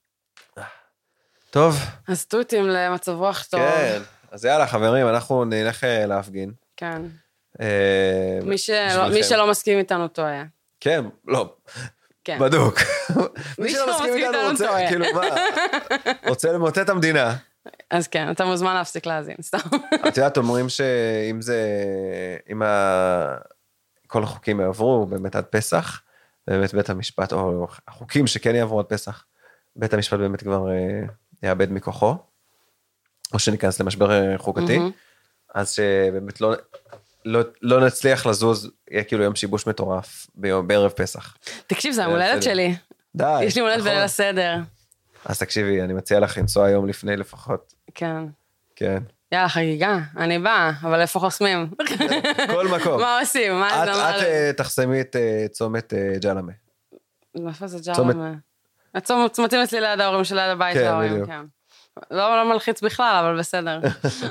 טוב, אז תותים למצב רוח טוב. כן. אז יאללה, חברים, אנחנו נלך אה, להפגין. כן. אה, מי שלא- בשבילכם. מי שלא מסכים איתנו טועה. כן, לא, כן. בדוק. מי שלא מסכים איתנו רוצה, טועה. כאילו, מה? רוצה למוטט את המדינה. אז כן, אתה מוזמן להפסיק להאזין, סתם. את יודעת, אומרים שאם זה, אם ה... כל החוקים יעברו באמת עד פסח, באמת בית המשפט, או החוקים שכן יעברו עד פסח, בית המשפט באמת כבר אה, יאבד מכוחו, או שניכנס למשבר אה, חוקתי, מהמם. אז שבאמת לא, לא, לא נצליח לזוז, יהיה כאילו יום שיבוש מטורף ביום, בערב פסח. תקשיב, זה המולדת בסדר. שלי. די. יש לי מולדת נכון. בליל הסדר. אז תקשיבי, אני מציע לך לנסוע היום לפני לפחות. כן. כן. יאללה, חגיגה, אני באה, אבל איפה חוסמים? כל מקום. מה עושים? מה זה אומר? את תחסמי את צומת ג'למה. איפה זה ג'למה? צומתים אצלי ליד ההורים של ליד הבית להורים, כן. לא מלחיץ בכלל, אבל בסדר.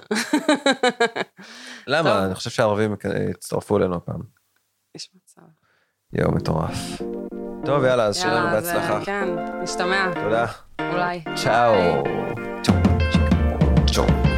למה? אני חושב שהערבים הצטרפו אלינו הפעם. יש מצב. יום מטורף. טוב, יאללה, אז שיהיה לנו בהצלחה. כן, נשתמע. תודה. אולי. צ'או. צ'או. צ'או.